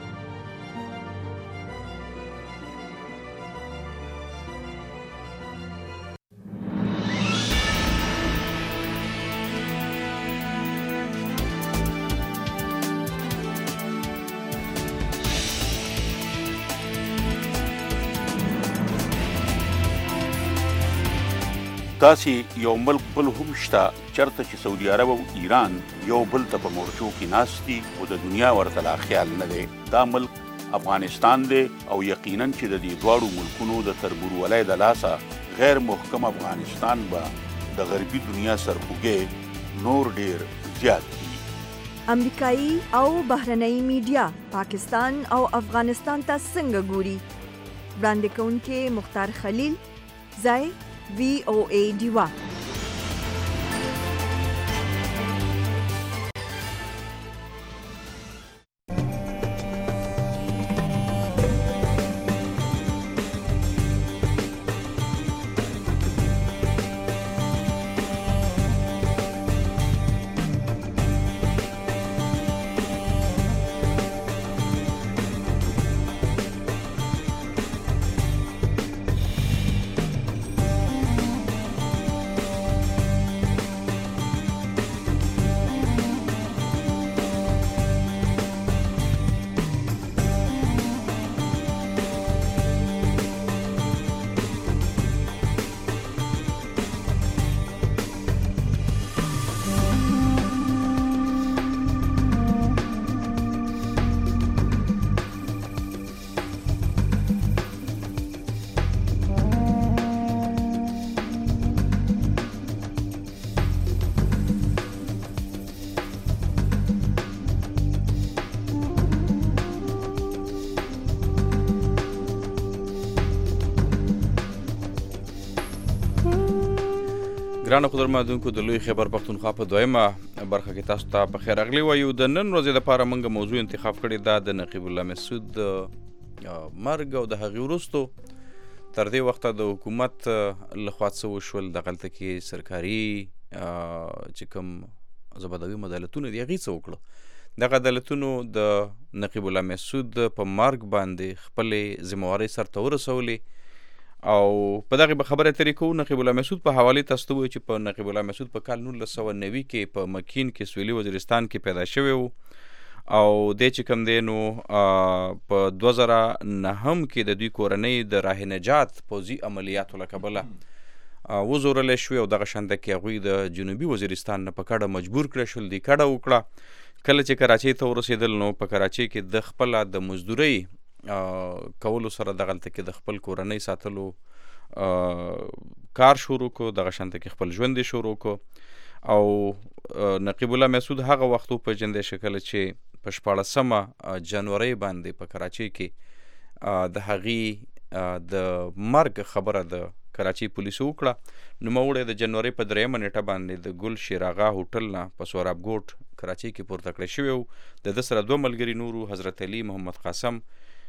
داسې یو ملک بل هم شته چرته چې سعودي عرب او ایران یو بل ته په مورچو کې ناست دي او د دنیا ورته لا خیال نه دی. دا ملک افغانستان دی او یقینا چې د دې دواړو ملکونو د تربورولۍ د لاسه غیر محکم افغانستان به د غربي دنیا سرخوږی نور ډیر زیات دي. امریکایي او بهرنۍ میډیا پاکستان او افغانستان ته څنګه ګوري؟ وړاندې کوونکې مختار خلیل، ځای VOA ډیوا. ګرانو قدرمنونکو د لوی خیبر پښتونخوا په دویمه برخه کې تاسو ته په خیر راغلی وایو. د نن ورځې لپاره موږ موضوع انتخاب کړې ده د نقیب الله مسعود مرګ او د هغې وروستو تر دې وخته د حکومت لخوا څه وشول، دغلته کې سرکاري چې کوم زبدوي عدالتونه دي هغې څه وکړه. دغه عدالتونو د نقیب الله مسعود په مرګ باندې خپلې ذمهوارۍ سرته ورسولې او په دغه خبره طریقو نقیب الله مسعود په حواله تاسو وایي چې په نقیب الله مسعود په کال 1990 کې په مکین کې سویلي وزیرستان کې پیدا شوی وو او د چې کوم دی نو په 2009 کې د دوی کورنۍ د راه نجات پوځي عملیاتو له کبله وزورل شوی او دغه شانده کې هغوی د جنوبي وزیرستان نه په کډه مجبور کړی شول دی کډه وکړه. کله چې کراچۍ ته ورسېدل نو په کراچۍ کې د خپله د مزدورۍ کولو سره دغلته کې د خپل کورنۍ ساتلو کار شروع کو، دغه شانته کې خپل ژوند شروع کو او نقیب الله مسعود هغه وخت وپېژندی چې کله چې په 14 جنورۍ باندې په کراچۍ کې د هغې د مرګ خبره د کراچۍ پولیسو وکړه. نوموړی د جنورۍ په 3 نیټه باندې د ګل شیراغا هوټل نه په سوراب ګوټ کراچۍ کې پورته کړی شوی و. د ده سره 2 ملګري نورو، حضرت علي، محمد قاسم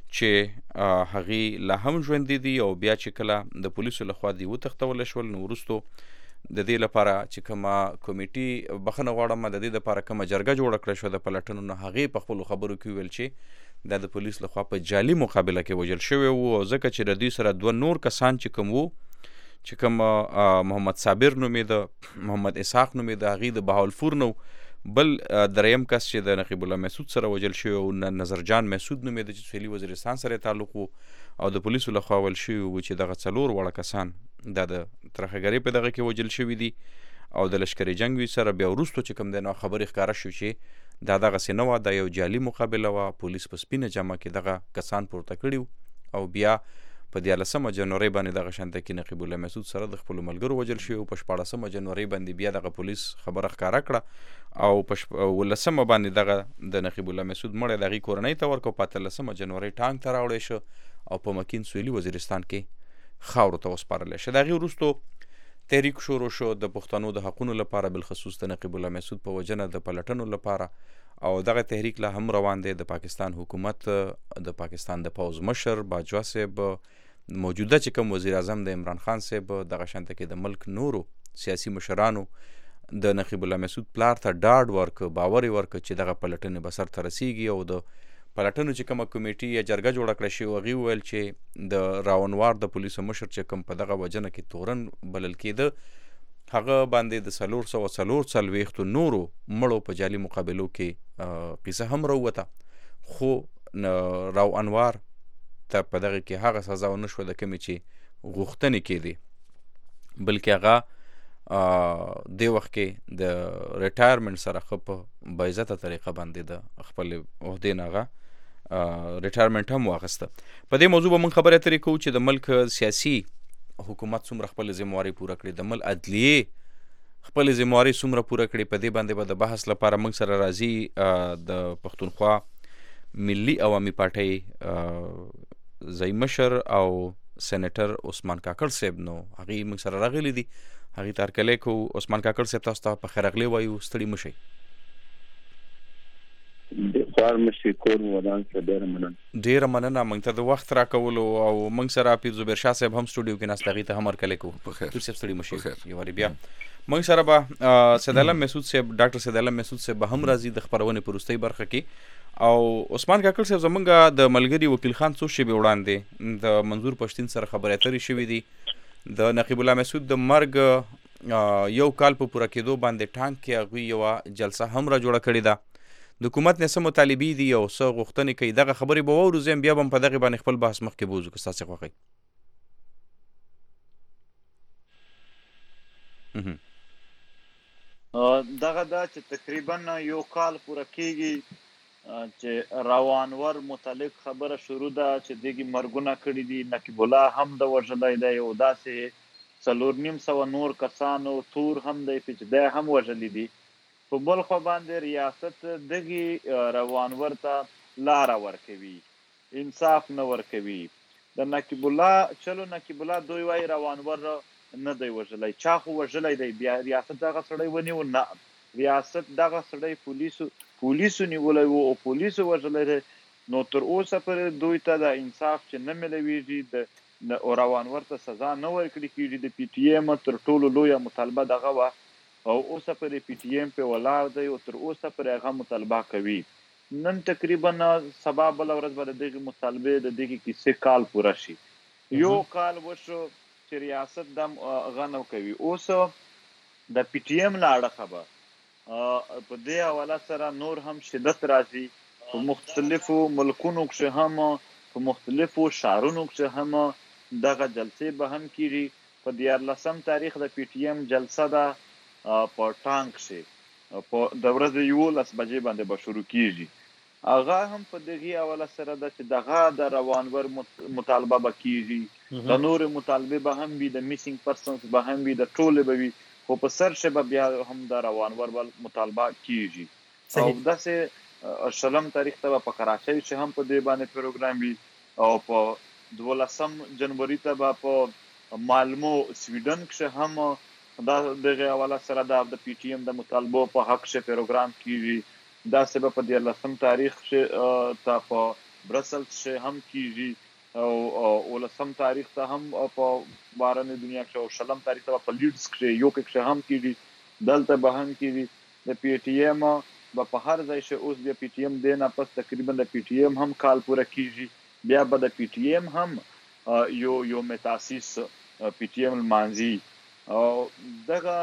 چې هغې لا هم ژوندي دي او بیا چې کله د پولیسو لخوا دی وتښتولی شول نو وروستو د دې لپاره چې کومه کمیټي بخښنه غواړم د دې لپاره کومه جرګه جوړه کړه شوه د پلټنو نه، هغې په خپلو خبرو کې وویل چې دا د پولیس لخوا په جعلي مقابله کې وژل شوی وو او ځکه چې د دوی سره 2 نور کسان چې کوم وو چې کوم محمد صابر نومېده، محمد اسحاق نومېده، هغې د بهاولپور نو، بل دریم کس چې د نقیب الله مسعود سره وژل شوی او نظرجان مسعود نومېده چې سویلي وزیرستان سره تعلق و او د پولیسو لخوا ویل شوي و چې دغه 4 واړه کسان دا د ترخهګرۍ په دغه کې وژل شوي دي او د لشکري جنګ سره بیا وروستو چې کوم دی نو خبرې ښکاره شو چې دا دغسې نه وه، دا یو جعلي مقابله وه، پولیس په سپینه جامه کې دغه کسان پورته کړي او بیا په 14 جنورۍ باندې دغه شانته کې نقیب الله مسعود سره د خپلو ملګرو وژل شوي او په 14 جنورۍ باندې بیا دغه پولیس خبره ښکاره کړه او په 18 باندې دغه د نقیب الله مسعود مړی د هغې کورنۍ ته ورکړ. په 18 جنورۍ ټانک ته راوړی شو او په مکین سویلي وزیرستان کې خاورو ته وسپارلی شو. د هغې وروستو تحریک شروع شو د پښتنو د حقونو لپاره، بالخصوص د نقیب الله مسعود په وجنه د پلټنو لپاره او دغه تحریک لا هم روان دی. د پاکستان حکومت، د پاکستان د پوځ مشر باجوا صاحب، موجوده چې کوم وزیر اعظم د عمران خان صاحب، دغه شانته کې د ملک نورو سیاسي مشرانو د نقیب الله مسعود پلار ته ډاډ ورکړ، باور یې ورکړ چې دغه پلټنې به سرته رسیږي او د پلټنو چې کومه کمیټي یا جرګه جوړه کړه شوې هغې وویل چې د راونوار د پولیسو مشر چې کوم په دغه وجنه کې تورن بلل کېده هغه باندې د 444 نورو مړو په جعلي مقابلو کې قصه هم راووته، خو راو انوار ته په دغه کې هغه سزا ونه شوه د کومې چې غوښتنې کېدې، بلکې هغه دې وخت کې د ریټایرمنټ سره ښه په باعزته طریقه باندې د خپل عهدې نه هغه ریټایرمنټ هم واخیسته. په دې موضوع به موږ خبرې اترې کوو چې د ملک سیاسي حکومت څومره خپل ذمهوارۍ پوره کړې، د ملک عدلیې خپل ذمهوارۍ څومره پوره کړې. په دې باندې به د بحث لپاره موږ سره راځي د پښتونخوا ملي عوامي پارټۍ ځایي مشر او سینیټر عثمان کاکړ صاحب، نو هغې موږ سره راغلی دي، هغې ته هرکلی کوو. عثمان کاکړ صاحب تاسو ته په خیر راغلی وایو، ستړي مه شئ. ډېره مننه موږ ته د وخت راکولو او موږ سره پیر زبیر شاه صاحب هم سټوډیو کې ناست، هغې ته هم هرکلی کوو. پیر صاحب ستړي مه شئ. یو وارې بیا موږ سره به سید علم مسعود صاحب، ډاکټر سید علم مسعود صاحب به هم راځي د خپرونې په وروستۍ برخه کې. او عثمان کاکړ صاحب زمونږ د ملګري وکیل خان څو شېبې وړاندې د منظور پښتین سره خبرې اترې شوي دي د نقیب الله مسعود د مرګ 1 کال په پوره کېدو باندې ټانک کې هغوی یوه جلسه هم را جوړه کړې ده. د حکومت نه څه مطالبې دي او څه غوښتنې کوي، دغه خبرې به واورو. زه بیا به هم په دغې باندې خپل بحث مخکې بوځو که ستاسې خوښوئ. دغه دا چې تقریبا 1 کال پوره کېږي چې راوانور متعلق خبره شروع ده چې دغې مرګونه کړي دي، نقیب الله هم د وژلی دی او داسې 450 نور کسانو تور هم دی چې دی هم وژلی دي. په بل خوا باندې ریاست دغې روانور ته لاره ورکوي، انصاف نه ورکوي. د نقیب الله چلو نقیب الله دوی وایي روانور نه دی وژلی. چا خو وژلی دی؟ بیا ریاست دغه سړی ونیو؟ نه، ریاست دغه سړی پولیسو نیولی و او پولیسو وژلی دی. نو تر اوسه پورې دوی ته د انصاف چې نه میلویږي، د روانور ته سزا نه ورکړل کېږي. د پی ټي ایم تر ټولو لویه مطالبه دغه وه او اوسه پورې پی ټي ایم پې ولاړ دی او تر اوسه پورې هغه مطالبه کوي. نن تقریبا سبا بله ورځ به د دغې مطالبې د دغې کیسې کال پوره شي. یو کال وشو چې ریاست دا هغه نه کوي. اوس د پی ټي ایم له اړخه به په دې حواله سره نور هم شدت راځي. په مختلفو ملکونو کښې هم، په مختلفو ښارونو کښې هم دغه جلسې به هم کېږي. په 14 تاریخ د پی ټي ایم جلسه ده په ټانک کښې، په د ورځې 11 بجې باندې به شروع کېږي. هغه هم په دغې حواله سره ده چې دغه د روانور مطالبه به کېږي، د نورې مطالبې به هم وي، د میسینګ پرسنز به هم وي، د ټولې به وي، خو په سرشه به بیا هم د روانور مطالبه کېږي. او داسې 20 تاریخ ته به په کراچۍ چې هم په دې باندې پروګرام وي، او په 12 جنوري ته به په مالمو سویډن کښې هم دا دغې حواله سره د پی ټي ایم د مطالبو په حق کښې پروګرام کېږي. داسې به په 14 تاریخ ته په برسلز کښې هم کېږي، او 19 تاریخ ته هم په بهرنۍ دنیا کښې، او 20 تاریخ ته به په لیډز کښې یوکې کښې هم کېږي، دلته به هم کېږي. د پی ټي ایم به په هر ځای چې اوس بیا پی ټي ایم دی نه پس تقریبا د پی ټي ایم هم کال پوره کېږي، بیا به د پی ټي ایم هم یو متاسیس پی ټي ایم لمانځي. او دغه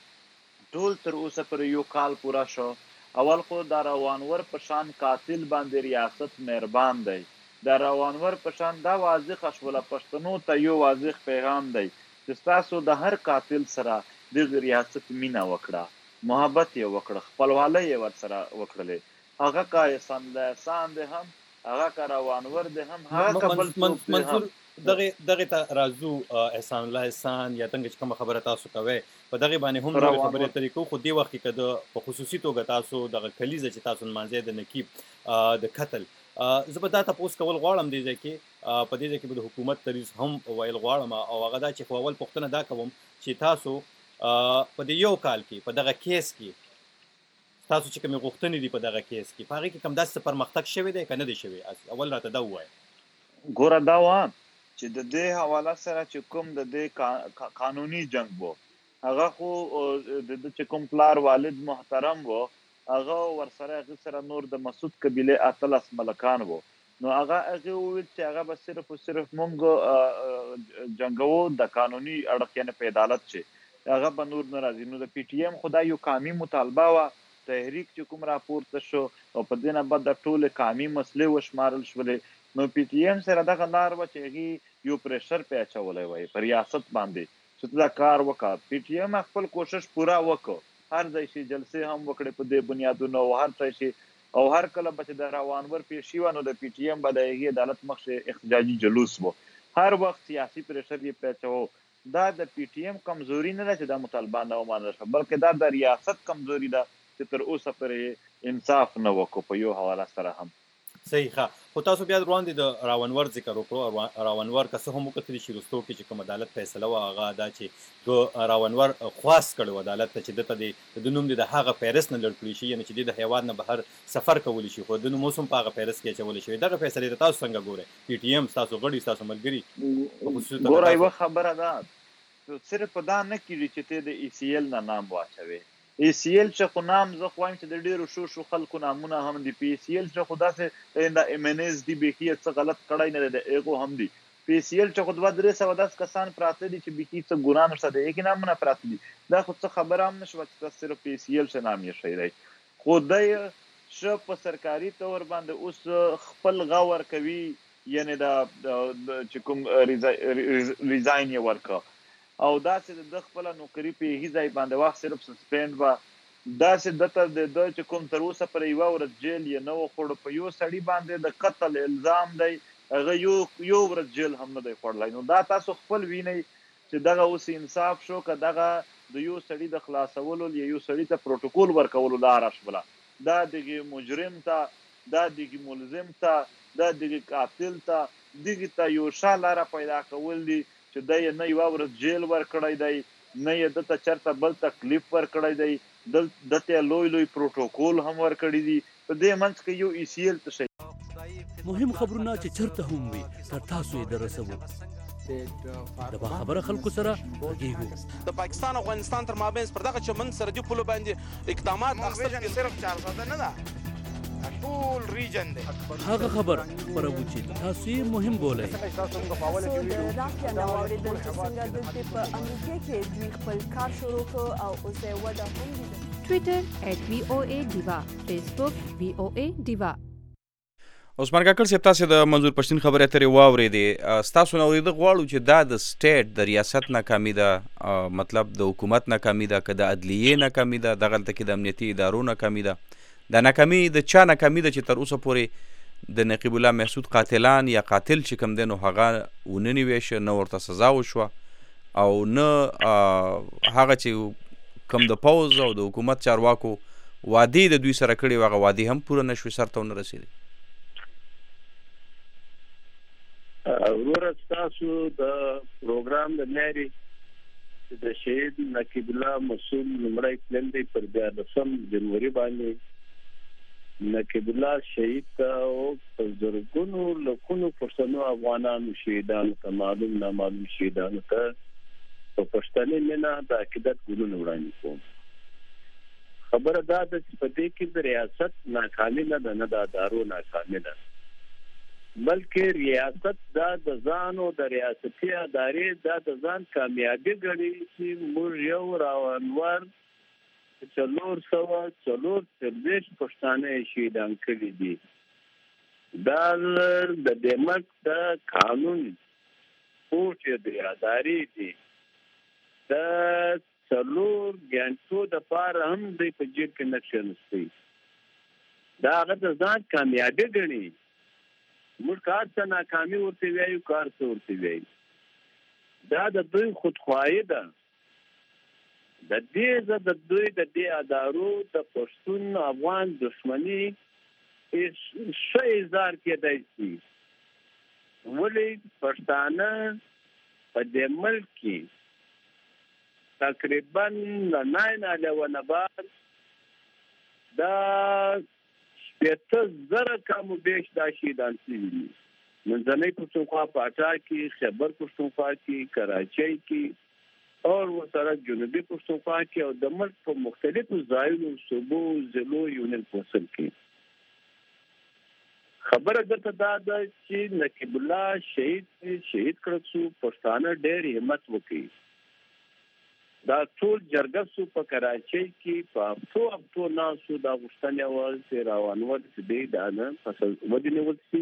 ټول تر اوسه پورې یو کال پوره شو. اول خو د روانور په شان قاتل باندې ریاست مهربان دی. د روانور په شان دا واضح شوله، پښتنو ته یو واضح پیغام دی چې ستاسو د هر قاتل سره دغه ریاست مینه وکړه، محبت یې وکړه، خپلواله یې ورسره وکړلې. هغه که احسان الله احسان دی هم، هغه که روانور دی هم، هغه که بل څوک دی هم. دغه ته راځو احسان الله احسان یا څنګه چې کومه خبره تاسو کوئ په دغه باندې هم نور خبرې اترې کوو. خو دې وخت کې که په خصوصي توګه تاسو دغه کلیزه چې تاسو نمانځئ د نقیب د قتل، زه به دا تپوس کول غواړم دې ځای کې، په دې ځای کې به د حکومت دریځ هم ویل غواړم، او هغه دا چې خو اول پوښتنه دا کوم چې تاسو په دې یو کال کې په دغه کیس کې تاسو چې کومې غوښتنې دي په دغه کیس کې، په هغې کې کوم داسې پرمختګ شوی دی که نه دی شوی؟ اول راته دا ووایه. ګوره دا وه چې د دې حواله سره چې کوم د دې قانوني جنګ و، هغه خو د چې کوم پلار والد محترم و، هغه ورسره هغې سره نور د مسعود قبیلې 18 ملکان و. نو هغه هغې وویل چې هغه به صرف او صرف موږ جنګوو د قانوني اړخ، یعنې په عدالت چې هغه به نور نه راځي. نو د پی ټي ایم خو دا یو قامي مطالبه وه، تحریک چې کوم راپورته شو او په دې نه بعد د ټولې قامي مسلې وشمارل شولې. نو پی ټي ایم سره دغه لار وه چې هغې یو پریشر پې اچولی وی په ریاست باندې چې ته دا کار وکړه. پی ټي ایم خپل کوشش پوره وکړ، هر ځای چې جلسې هم وکړې په دې بنیادونو، او هر ځای چې او هر کله به چې د روانور پیشي وه نو د پی ټي ایم به د هغې عدالت مخکې احتجاجي جلوس و، هر وخت سیاسي پریشر یې پې اچوه. دا د پی ټي ایم کمزوري نه ده چې دا مطالبه نه ومنل شوه، بلکې دا د ریاست کمزوري ده چې تر اوسه پورې انصاف نه وکړو په یو حواله سره هم. صحیح ښه. خو تاسو بیا وړاندې د راونور ذکر وکړو. راونور که څه هم وکتلي چې وروستو کې چې کوم عدالت فیصله وه هغه دا چې راونور خواست کړی و عدالت ته چې دته د نوم د هغه پیرس نه لړ کړی شي، یعنې چې د هیواد نه بهر سفر کولی شي، خو د نوم اوس هم په هغه پیرس کې اچولی شوی. دغه فیصلې ته تاسو څنګه ګورئ؟ پی ټي ایم ستاسو غړي، ستاسو ملګري؟ ګوره یوه خبره ده، صرف په دا نه کېږي چې ته د ای سی ایل نه نام واچوې. ای سی ایل چې خو نام زه خو وایم چې د ډېرو شو خلکو نامونه هم دي. پی ای سی ایل چې خو داسې د ایم این ایز دي، بیخي یې څه غلط کړی نه دی، د هغو هم دي. پی ای سی ایل چې خو 200-300 کسان پراته دي چې بیخي څه ګناه نشته، د هغې نامونه پراته دي. دا خو څه خبره هم نه شوه چې تاسو صرف پی ای سی ایل چې نام یې شی دی. خو دی ښه په سرکاري طور باندې اوس خپل غور کوي، یعنې د چې کوم ریزاین یې ورکړه، او داسې د خپله نوکري په هغې ځای باندې وخت صرف سسپینډ وه. داسې دته د ده چې کوم تر اوسه پورې یوه ورځ جیل یې نه و خوړو. په یو سړي باندې د قتل الزام دی، هغه یو ورځ جیل هم نه دی خوړلی. نو دا تاسو خپل وینئ چې دغه اوس انصاف شو که دغه د یو سړي د خلاصولو یا یو سړي ته پروتوکول ورکولو لاره شوله. دا دغې مجرم ته، دا دغې ملزم ته، دا دغې قاتل ته، دغې ته یو ښه لاره پیدا کول دي چې چې دی نه یوه ورځ جیل ورکړی دی نه یې دته چېرته بل تکلیف ورکړی دی دته لوی لوی پروتوکول هم ورکړي دي په دې منځ کې یو ECL ته شي مهم خبرونه چې چرته هم وي تر تاسو یې درسوو د باخبره خلکو سره غږیږو د پاکستان او افغانستان تر مابین پر دغه چمن سرحدي پولو باندې اقدامات اخیستل صرف 400 نه ده ټول ریجن دی هغه خبر خبرو چې تاسو یې مهم بولئ د رافیا نو اوریدل چې څنګه دلته په امریکا کې دوی خپل کار شروع کړ او اوس یې وده هم لیدل ټویټر @VOA_Diva فیسبوک VOA_Diva عثمان کاکړ صاحب تاسو د منظور پښتون خبرې اترې واورېدې تاسو نو اورېده غواړو چې دا د سټیټ د ریاست ناکامي ده مطلب د حکومت ناکامي ده که د عدلیې ناکامي ده دغلته کې د امنیتي ادارو ناکامي ده دا ناکامي د چا ناکامي ده چې تر اوسه پورې د نقیب الله محسود قاتلان یا قاتل چې کوم دی نو هغه ونه نیوی شه نه ورته سزا وشوه او نه هغه چې کوم د پوځ او د حکومت چارواکو وعدې د دوی سره کړي هغه وعدې هم پوره نه شوې سرته ونه رسېدې وروره ستاسو د پروګرام د لارې چې د شهید نقیب الله محسود لومړی تلل دی پر 14 جنوري باندې نقیب الله شهید ته او په زرګونو لکونو پښتنو افغانانو شهیدانو ته معلوم نامعلوم شهیدانو ته په پښتني مینه د عقیدت ګلونه وړاندې کوم خبره دا ده چې په دې کې د ریاست ناکامي نه ده نه د ادارو ناکامي ده بلکې ریاست دا د ځان او د ریاستي ادارې دا د ځان کامیابي ګڼي چې موږ یو راونور 440 پښتانه شهیدان کړي دي دا د دمک د قانون پوښتنه دی ادارې دي د څلور ګانټو د پار هم د پجیب کې نقشن سي دا د ځان کامیابي ګڼي موږ کار ته ناکامي ورته وایو کار ته ورته وایو دا د دوی خودخواهي ده د دې ادارو د پښتون افغان دښمني څه اظهار کېدای شي ولې پښتانه په دې ملک کې تقریبا نه علاوه بعد دا 70,000 کم بیش دا شهیدان شوي دي منځنۍ پښتونخوا په اټا کې خیبر پښتونخوا کې کراچۍ کې او ورسره جنوبي پښتونخوا کې او د ملک په مختلفو ځایونو صوبو ضلعو یونین پوسل کې خبره درته دا ده چې نقیب الله شهید کړل شو پښتانه ډېر همت وکړي دا ټول جرګه په کراچۍ کې په هفتو ناسو دا غوښتنه و چې راوانور دې دانه فصل ودینول شي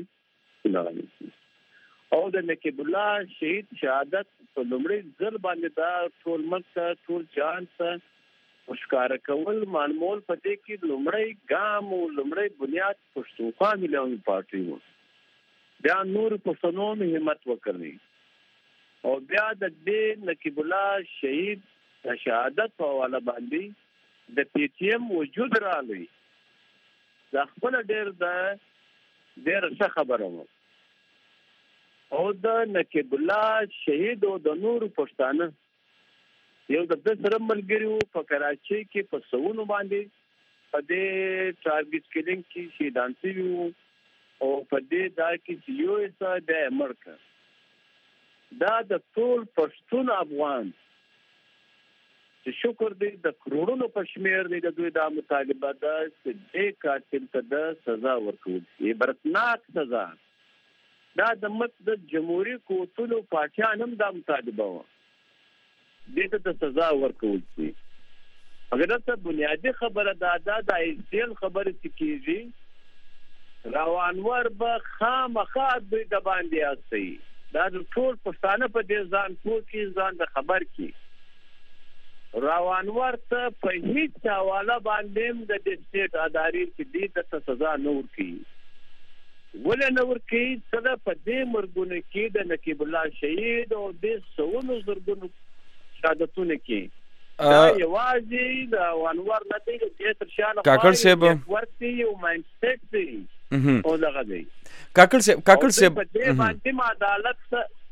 او د نقیب الله شهید شهادت په لومړي ځل باندې دا ټول مکه ټول جان ته مشکار کول معلومول پدې کې لومړی ګام او لومړی بنیاد پښتونخوا مليون پارټي وو بیا نور پښتنو همت وکړي او بیا د دې نقیب الله شهید شهادت په حواله باندې د PTM وجود راغلی دا خپل ډېر څه خبره و او د نقیب الله شهید او د نور پښتانه یو د سره ملګری وو په کراچۍ کې په سونو باندې په دې ټارګټ کیلینګ کې شهیدان شوي وو او په دې دا کې یو څه د امریکا دا د ټول پښتون افغان چې شکر دی د کروڑونو په شمیر دی د دوی دا مطالبه ده چې دې قاتل ته د سزا ورکول شي عبرتناک سزا دا د ملک د جمهوریت قوتونو پاچان هم دا مطالبه و دې ته د سزا ورکول شي اگر ته بنیادی خبره دا د ایسیل خبره کیږي راوانور به خامخا دوی د باندې اسي دا ټول پښتانه په دې ځان پوکي ځان د خبر کی راوانور ته په هیڅ حواله باندې د سټیټ ادارې کې دې ته سزا نه ورکړي ولې نه ورکړي چې په دې مرګونو کې د نقیب الله شهید او د سونو زرګونو شهادتونه کې دا یوازې د راوانور نه دی چې تر شاله کاکړ صاحب ورته یو مایندسیټ دی او دغه دی کاکړ صاحب په دې باندې عدالت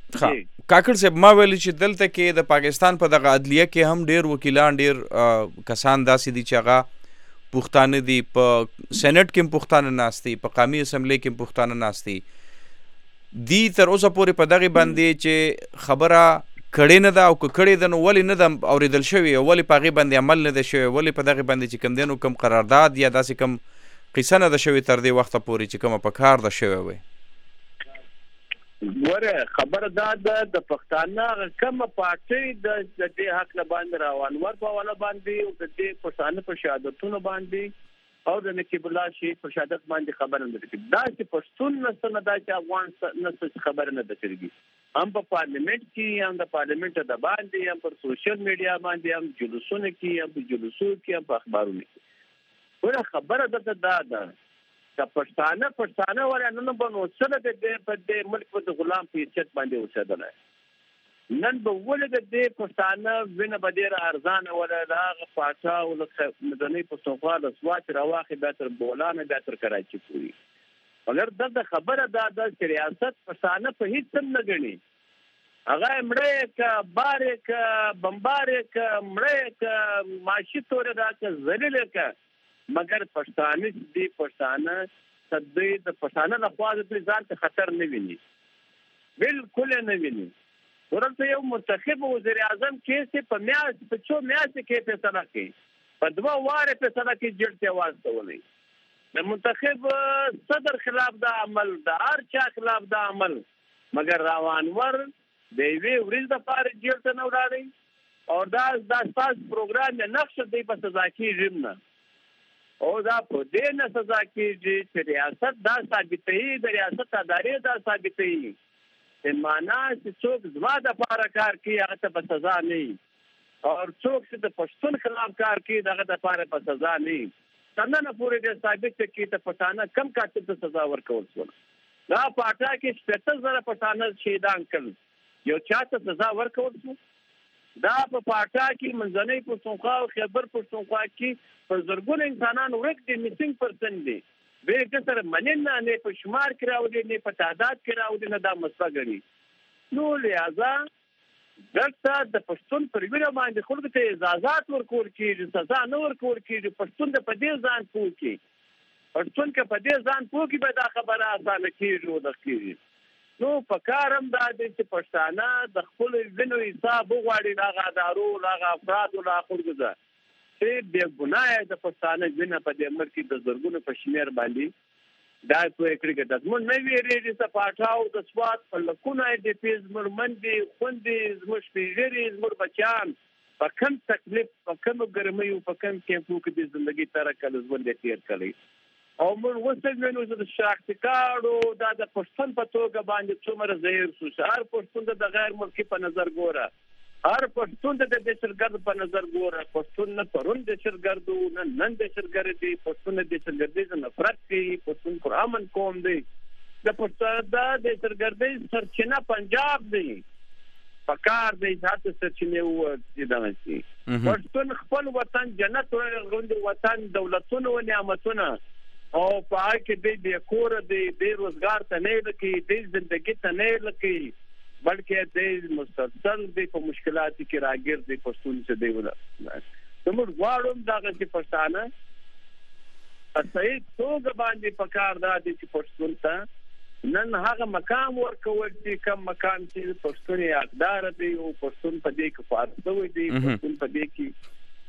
کاکړ صاحب ما ویل چې دلته کې د پاکستان په دغه عدلیه کې هم ډیر وکیلان ډیر کسان داسې دي چې هغه پښتانه دي، په سېنات کې هم پښتانه ناست دي، په قومي اسمبلی کې هم پښتانه ناست دي. دی تر اوسه پورې په دغه باندې چې خبره کړې نه ده او که کړې ده نو ولې نه ده اورېدل شوې، ولې په هغې باندې عمل نه ده شوی، ولې په دغې باندې چې کوم دی نو کوم قرارداد یا داسې کوم قصه نه ده شوې تر دې وخته پورې چې کومه په کار ده شوې وي؟ ګوره خبره دا ده د پښتانه کومه پارټۍ د دې حق نه باندې روانور په حواله باندې او د دې پښتانه په شهادتونو باندې او د نقیب الله شهید په شهادت باندې خبره نه ده. دا چې پښتون نه دا چې افغان نه خبره نه ده کړې، هم په پارلیمنت کې، هم د پارلیمنت د باندې، هم پر سوشل میډیا باندې، هم جلوسونه کې، هم په جلوسو کې، هم په اخبارونو کې. ګوره خبره ده دا ده د پښتانه ولا نن به نو څه د دې ملک په غلام په چت باندې اوسېدل، نن به ولې د دې پښتانه وینه به ډېره ارزانه ولا هغه پاچا او مدني پښتونخوا د سوات راواخې بیا تر بولانه بیا تر کراچي پورې. مګر دلته خبره دا ده چې ریاست پښتانه په هېڅ هم نه ګڼي، هغه مړی که بارې که بمبارې که مړی که ماشي تورې ده که ذلیلې که، مګر پښتانه دي پښتانه د پښتانه لخوا د ځان ته خطر نه ویني، بالکل نه ویني. ورته یو منتخب وزیر اعظم کې په څو میاشتې کې فیصله کوي، په 2 واره فیصله کې جیل ته واستولی. د منتخب صدر خلاف دا عمل، د هر چا خلاف دا عمل، مګر روانور د یوې ورځې دپاره جیل ته نه ولاړی او دا ستاسو پروګرام یې نقش دی په سزا کېږي نه، او دا په دې نه سزا کېږي چې ریاست دا ثابتوي، د ریاست ادارې دا ثابتوي چې معنا چې څوک زما دپاره کار کوي هغه ته به سزا نه وي، او څوک چې د پښتون خلاف کار کوي دغه دپاره به سزا نه وي. تر ننه پورې دې ثابت کړي چې پښتانه کم کاتب ته سزا ورکول شول. دا په اټا کې 70,000 پښتانه شهیدان کړل، یو چا ته سزا ورکول شو؟ دا په پاټا کې منځنۍ پښتونخوا او خیبر پښتونخوا کې په زرګونو انسانان ورک دي، میسنګ پرسن دي، به که سره مننه نه په شمار کې راوړي نه په تعداد کې راوړي نه دا مسله ګڼي. نو لہذا دلته د پښتون پر ویره باندې خلکو ته اجازهات ورکول کېږي، سزا نه ورکول کېږي. پښتون د په دې ځان پوه کړي، پښتون که په دې ځان پوه کړي به دا خبره اسانه کېږي او د کېږي. نو په کار هم دا دی چې پښتانه د خپل وینو حساب وغواړي، هغه ادارو هغه افرادو له خلکو ځه چې بې ګناه د پښتانه وینه په دې ملک کې د زرګونو په شمېر باندې دا پوه کړي چې زموږ نه ویرېږي څه پاټاو د سوات په لکونه د پیز زموږ مندې خوندې زموږ سپېږیري زموږ بچیان په کوم تکلیف په کومو ګرمیو په کوم کیمپو کې د زندګي تېره کړل ژوند یې تېر کړی. او موږ اوس وینو چې د شناختي کارډو دا د پښتون په توګه باندې څومره ظاهر شو. هر پښتون د غیر ملکي په نظر ګوره، هر پښتون د دهشتګرد په نظر ګوره. پښتون نه پرون دهشتګرد و نه نن دهشتګرد دی، پښتون د دهشتګردۍ څخه نفرت کوي، پښتون پر امن قوم دی. د پښتون د دهشتګردۍ سرچینه پنجاب دی، پکار دی ذات سرچینه و دغه شي. پښتون خپل وطن جنت ورغوندي، وطن دولتونه و نعمتونه او په هغه کې د کور د روزګار ته نه لکې د زندګۍ ته نه لکې، بلکې د مستقل د په مشکلاتو کې راګر د پښتون څخه دی ولا زموږ غواړم دا چې پښتانه په صحیح توګه باندې پکار دا چې پښتون ته نن هغه مقام ورکول چې کوم مقام چې پښتون یې حقدار دی او پښتون په دې کې فارغ دی، پښتون په دې کې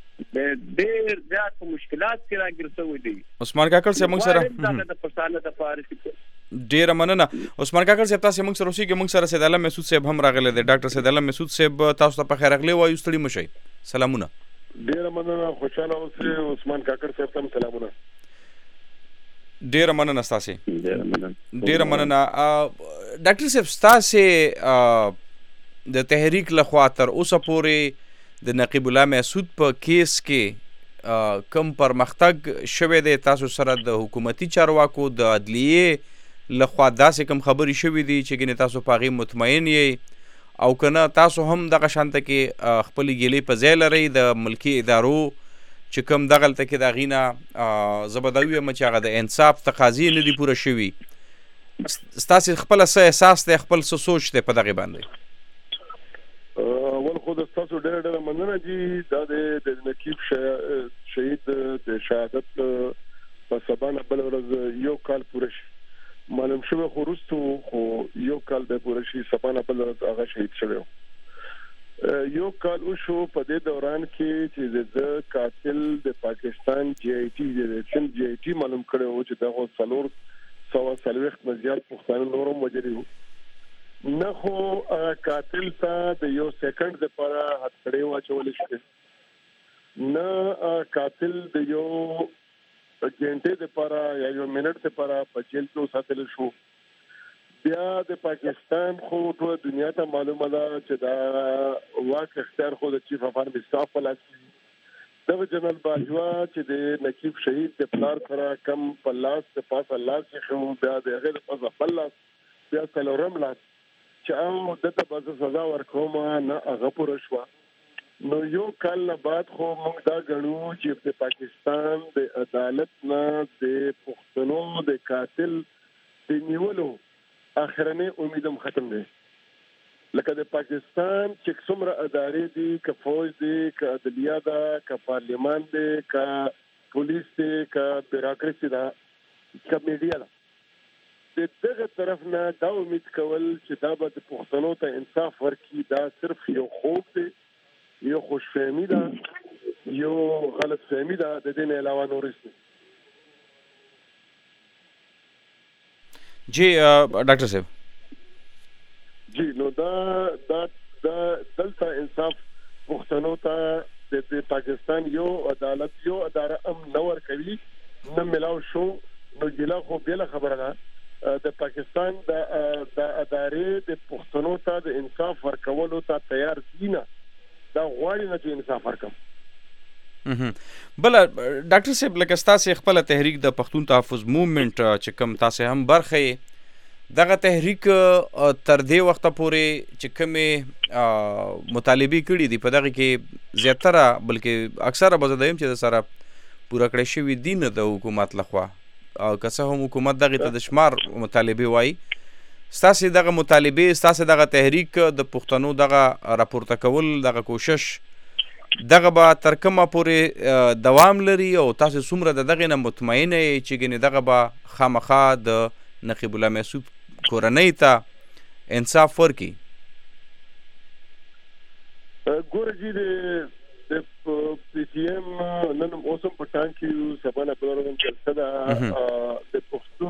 ډېر زیات مشکلات کې راګرځوي دي. عثمان کاکړ صاحب موږ سره د پښتانه د فارغ ډېر مننه. عثمان کاکړ صاحب تاسو موږ سره اوسېږئ، موږ سره سید عالم مسعود صاحب هم راغلی دی. ډاکټر سید عالم مسعود صاحب تاسو ته په خیر راغلی وایو، ستړي مه شئ. سلامونه. ډېره مننه، خوشحاله اوسئ. عثمان کاکړ صاحب ته هم سلامونه. ډېره مننه ستاسې، ډېره مننه. ډاکټر صاحب ستاسې د تحریک لخوا تر اوسه پورې د نقیب الله مسعود په کیس کې کم پرمختګ شوی دی؟ تاسو سره د حکومتي چارواکو د عدلیې لخوا داسې کم خبرې شوي دي چې ګنې تاسو په هغې مطمئن یې، او که نه تاسو هم دغه شانته کې خپلې ګیلې په ځای لرئ د ملکي ادارو چې کوم دغلته کې د هغې نه زه به دا ووایم چې هغه د انصاف تقاضې نه دي پوره شوي؟ ستاسې خپل څه احساس دی، خپل څه سوچ دی په دغې باندې؟ اول خو د تاسو ډېره مننه جی. دا د نقیب شهید د شهادت په سبا نه بل ورځ یو کال پوره شي. معلوم شوی خو وروسته خو یو کال به پوره شي، سبا نه بل ورځ هغه شهید شوی. یو کال وشو په دې دوران کې چې د قاتل د پاکستان GIT د سند GIT معلوم کړو چې دغه 440 مزيات پښتانه نورم وجري نه خو قاتل ته د یو سکند لپاره هڅړې واچول شي، نه قاتل د یو غنټې لپاره یا یو منټ لپاره په جیل کې ساتل شو. بیا د پاکستان خو ټول دنیا ته معلومه ده چې دا واک اختیار خو د چیف اف آرمی سټاف په لاس کې. د جنرال باجوا چې د نقیب شهید د پلار سره کم په لاس د پاسه لاس خو بیا د هغه د پاسه بل لاس بیا څلورم لاس چې او دته بس سزا ورکوم نه هغه پوره شو. نو یو کال نه بعد خو موږ دا غنو چې د پاکستان د عدالت نه د پښتنو د قاتل د نیولو اخرنه امیدم ختم دی. لکه د پاکستان چې څومره ادارې دي، ک فوج دي، ک عدلیه ده، ک پارلیمان دی، ک پولیس دی، ک بیروکراسي ده، ک میډیا ده، د دغه طرف نه دا امید کول چې دا به د پښتنو ته انصاف ورکړي دا صرف یو خوب دی، یو خوشفهمي ده، یو غلط فهمي ده، د دې نه علاوه نور څه. جی ډاکټر صاحب جی نو دا دلته انصاف پښتنو ته د پاکستان یو عدالت یو اداره نور کوي نه ملاو شو. نو ګلا خو بل خبره ده د پاکستان د ادارې د پښتنو ته د انصاف ورکولو ته تیار دي نه، دا غواړي نه چې انصاف ورکړي. بل ډاکټر صاحب لکه ستاسو خپل تحریک د پښتون تحفظ موومېنټ چې کوم تاسو هم برخه دغه تحریک تر دې وخت پورې چې کومه مطالبه کړې دي په دغه کې زیاتره بلکې اکثره بزدایم چې سره پوره کړی شوی دي نه د حکومت لخوا، او که څه هم حکومت دغه ته د شمار مطالبه وایي، ستاسو دغه مطالبه ستاسو دغه تحریک د پښتنو دغه راپورته کول دغه کوشش دغه به تر کومه پورې دوام لري او تاسو څومره دغه نه مطمئنه یې چې ګنې دغه به خامخا د نقیب الله محسوب کورنۍ ته انصاف ورکړي؟ ګوره جی د PTM نن اوسم په ټان کې سبا نه پرون جلسه ده د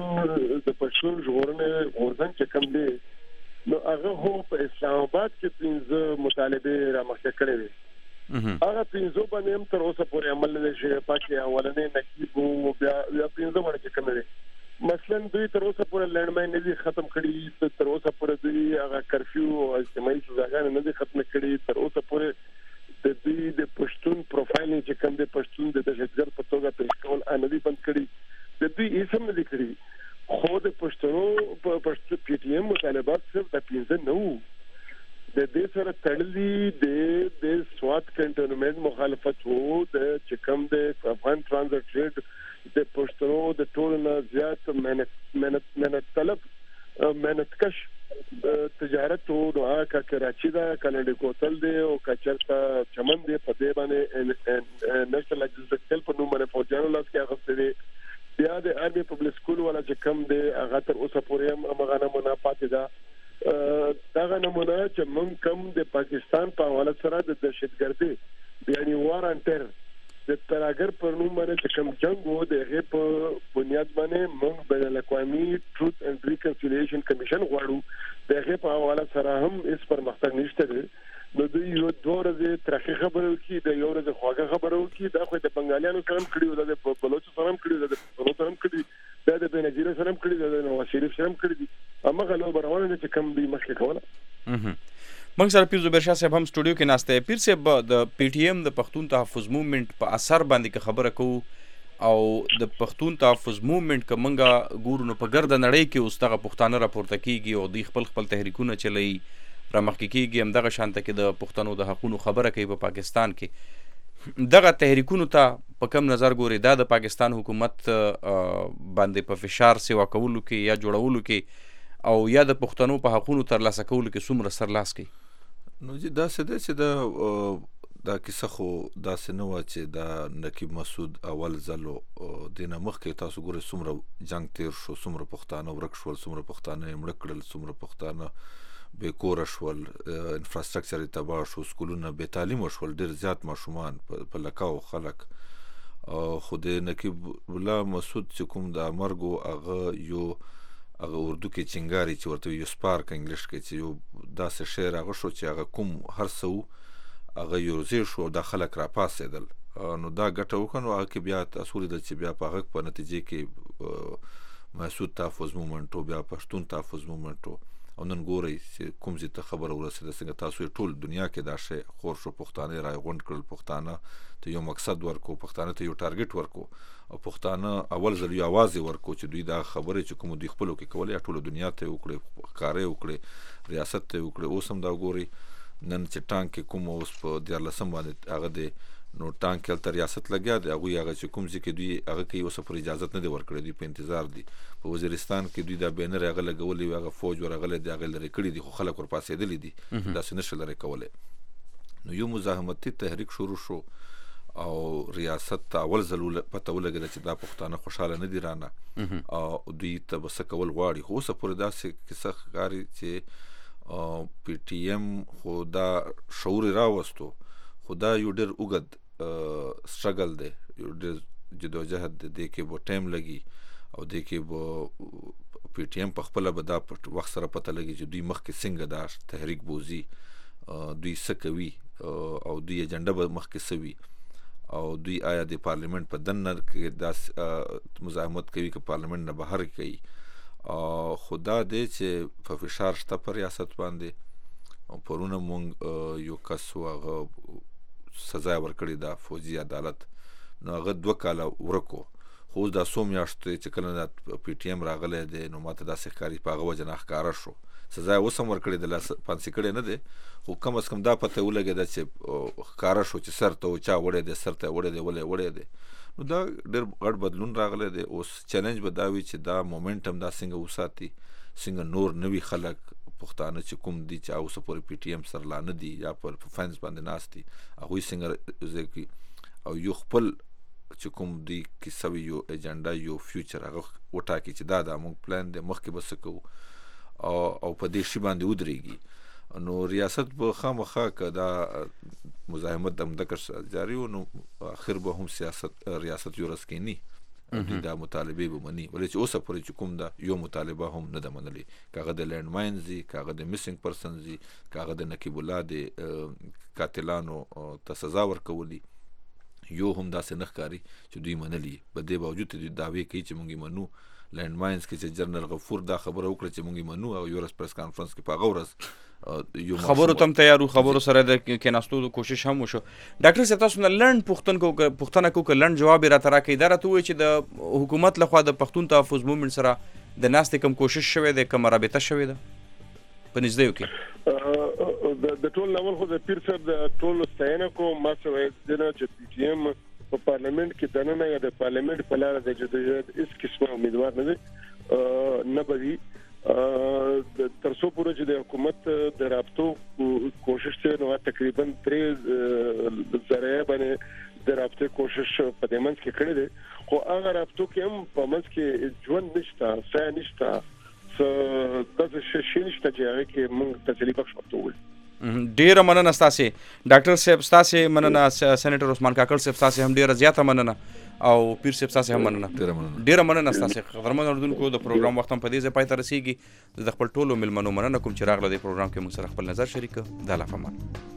پښتون ژغورنې غورځنګ چې کوم دی نو هغه هو په اسلام آباد کې 15 مطالبه رامخته کړې دي. هغه 15 باندې هم تر اوسه پورې عمل نه شي پاتې. اولنې نقیب او بیا 15 باندې کوم دي مثلا دوی تر اوسه پورې لینډماین نه دي ختم کړي، تر اوسه پورې دوی هغه کرفیو او اجتماعي سزاګانې نه دي ختم کړي، تر اوسه پورې د دوی د پښتون پروفایل چې کوم د پښتون د دهشتګرد په توګه پیش کول ان دي بند کړي، د دوی هیڅ هم نه دي کړي. خو د پښتنو په پښتو PTM مطالبات صرف د 15 نه وو، د دې سره تړلې د سوات کنټونمنت مخالفت وو، د چکم د افغان ترانزیت ټریډ د پښتنو د ټولو نه زیات مهنت طلب مهنتکش تجارت وو. نو هغه کراچي دا کاناډا کوتل دی او کچرتا چمن دی په دې باندې نېشنل اګزیکټیو په نوم باندې فوجانو لاس کې هغه دی. بیا د ارمي پبلک سکول ولا چې کم دی هغه تر اوسه پورې هم هغه نه منافات ده. دغه نمونه چې موږ کوم د پاکستان په حواله سره د دهشتګردي یعنی وار ان ټر د تراګر پر نوم باندې چې کوم جنگ وو د هغه په بنیاد باندې موږ بین الاقوامي ټروث اند ریکنسیلیشن کمیشن غواړو، د هغه په حواله سره هم هیڅ پرمختګ نشته دی. نو دوی یو دوه ورځې ترخی خبرو کې د یو ورځې خواږه خبرو کې دا خو د بنگالیانو سره هم کړي، د بلوچو سره هم کړي، د پښتنو سره هم کړي، د بنجیر سره هم کړي، د نواز شریف سره هم کړي دي. اما غلو برونه چې کم دی مخکې کوله. موږ سره پیر زبیر شاه صاحب هم سټوډیو کې ناشته. پیر صاحب د PTM د پښتون تحفظ موومېنټ په اثر باندې خبره کوو او د پښتون تحفظ موومېنټ کومنګه ګورو نو په ګرد نړۍ کې اوس دغه پښتانه راپورته کیږي او د خپل تحریکونه چلی رامخکې کیږي، هم دغه شانته کې د پښتنو د حقوقو خبره کوي په پاکستان کې. دغه تحریکونو ته په کم نظر ګوري دا د پاکستان حکومت باندې په فشار سیوا کولو کې یا جوړولو کې او یا د پښتنو په حقونو ترلاسه کولو کې څومره سرلاس کوي؟ نو چې داسې ده چې دا کیسه خو داسې نه وه چې دا نقیب مسعود اول ځل دینه مخکې تاسو ګورئ څومره جنګ تیر شو، څومره پښتانه ورک شول، څومره پښتانه یې مړه کړل، څومره پښتانه بې کوره شول، انفراسټرکچر یې تباه شو، سکولونه بې تعلیمه شول، ډېر زیات ماشومان په لکاو خلک. خو د نقیب الله مسعود چې کوم د مرګ هغه اردو کې چنګاري چې ورته یو سپارک انګلیش کې چې یو داسې شعر هغه شو چې هغه کوم هر څه هغه یو ځای شو، دا خلک را پاسېدل. نو دا ګټه وکړه. نو هغه کې بیا تاسو ولیدل چې بیا په هغه په نتیجې کې مسعود تحفظ مومنټ او بیا پښتون تحفظ مومنټ او نن ګورئ چې کوم ځای ته خبره ورسېده څنګه تاسو یې ټول دنیا کې دا شی خور شو، پښتانه یې راغونډ کړل، پښتانه ته یو مقصد ورکو، پښتانه ته یو ټارګټ ورکو او پښتانه اول ځل یو آواز یې ورکو چې دوی دا خبرې چې کوم دوی خپلو کې کولې ټوله دنیا ته یې وکړې، ښکاره یې وکړې، ریاست ته یې وکړې. اوس هم دا ګورئ نن چې ټانک کې کوم اوس په 14 باندې هغه دی نو ټانک کې هلته ریاست لګیا دی، هغوی هغه چې کوم ځای کې دوی هغه کوي اوس پر اجازت نه دی ورکړی، دوی په انتظار دي. په وزیرستان کې دوی دا بینر هغه لګولی وي، هغه فوج ورغلی دی، هغه لرې کړي دي، خو خلک ورپاسېدلي دي، داسې نشي لرې کولی. نو یو مزاحمتي تحریک شروع شو او ریاست ته اول ځل پته ولګېده چې دا پښتانه خوشحاله نه دي رانه او دوی ته به څه کول غواړي. خو اوسه پورې داسې کیسه ښکاري چې پی ټي ایم خو دا شعور راوستو، خو دا یو ډېر اوږد سټرګل دی، یو ډېر جدوجهد دی، دې کې به ټایم لګي او دې کې به پی ټي ایم په خپله به دا وخت سره پته لګي چې دوی مخکې څنګه دا تحریک بوځي، دوی څه کوي او دوی ایجنډه به مخکې څه وي او دوی آیا د پارلیمنت په دننه کې دا مزاحمت کوي که پارلیمنت نه بهر کوي. خو دا دی چې په فشار شته په ریاست باندې. پرونه مونږ یو کس و هغه سزا ورکړې ده فوجي عدالت، نو هغه 2 کاله ورکو، خو اوس دا څو میاشتې چې کله دا پی ټي ایم راغلی دی نو ماته داسې ښکاري په هغه وجه نه ښکاره شو. سزا یې اوس هم ورکړې ده، لا پانسي کړی نه دی، خو کم از کم دا پته ولګېده چې ښکاره شو چې سر ته چا وړی دی، سر ته یې وړی دی، ولې وړی دی. نو دا ډېر غټ بدلون راغلی دی. اوس چیلنج به دا وي چې دا مومنټم دا څنګه وساتي، څنګه نور نوي خلک پښتانه چې کوم دي چې اوسه پورې پی ټي ایم سره لا نه دي یا پر فینس باندې ناست دي، هغوی څنګه ځای کوي او یو خپل چې کوم دوی کیسه وي، یو ایجنډا، یو فیوچر هغه وټاکي چې دا موږ پلان دی، مخکې به څه کوو او په دې شي باندې ودرېږي. نو ریاست به خامخا که دا مزاحمت همدغه جاري و نو اخر به هم ریاست یو ورځ کینی دوی دا مطالبې به مني، ولې چې اوسه پورې چې کوم دا یو مطالبه هم نه ده منلې، که هغه د لینډ ماینز دي، که هغه د میسنګ پرسنز دي، که هغه د نقیب الله د قاتلانو ته سزا ورکولي، یو هم داسې نه ښکاري چې دوی منلي. په دې باوجود دوی دعوې کوي چې موږ یې منو. لینډ ماینز کې چې جنرال غفور دا خبره وکړه چې موږ یې منو او یو ورځ پریس کانفرنس کې په هغه ورځ خبرو تم تیارو، خبرو سره د کېناستو کوشش هم وشو. ډاکټر صاحب تاسو نه لنډ پوښتنه کوو که لنډ جواب یې راته راکړئ. دا راته ووایي چې د حکومت لخوا د پښتون تحفظ مومنټ سره د ناستې کوم کوشش شوی دی، کومه رابطه شوې ده په نږدېو کې؟ د ټول اول خو د پیر صاحب د ټولو ستاینه کوم. ما څه وایي چې پی ټي ایم په پارلیمنت کې دننه یا د پارلیمنت په لاره د جدوجهد هیڅ قسمه امیدوار نه دی، نه به وي تر څو پورې چې د حکومت د رابطو کوشش دی. نو تقریبا 3 ذرایع باندې د رابطې کوشش په دې منځ کې کړی دی، خو هغه رابطو کې هم په منځ کې ژوند نشته، ځای نشته، داسې شی نشته چې هغه کې موږ تسلي بخش ورته ووایو. ډیره مننه ستاسې ډاکټر صاحب، ستاسې مننه سېنیټر عثمان کاکړ صاحب، ستاسې هم ډیره زیاته مننه او پیر صاحب ستاسې هم مننه، ډیره مننه ستاسې. قدرمن اردوونکو د پروګرام وخت هم په دې ځای پای ته رسیږي. د خپل ټولو مېلمنو مننه کوم چې راغله دې پروګرام کې موږ سره خپل نظر شریک کړ. د الله په امان.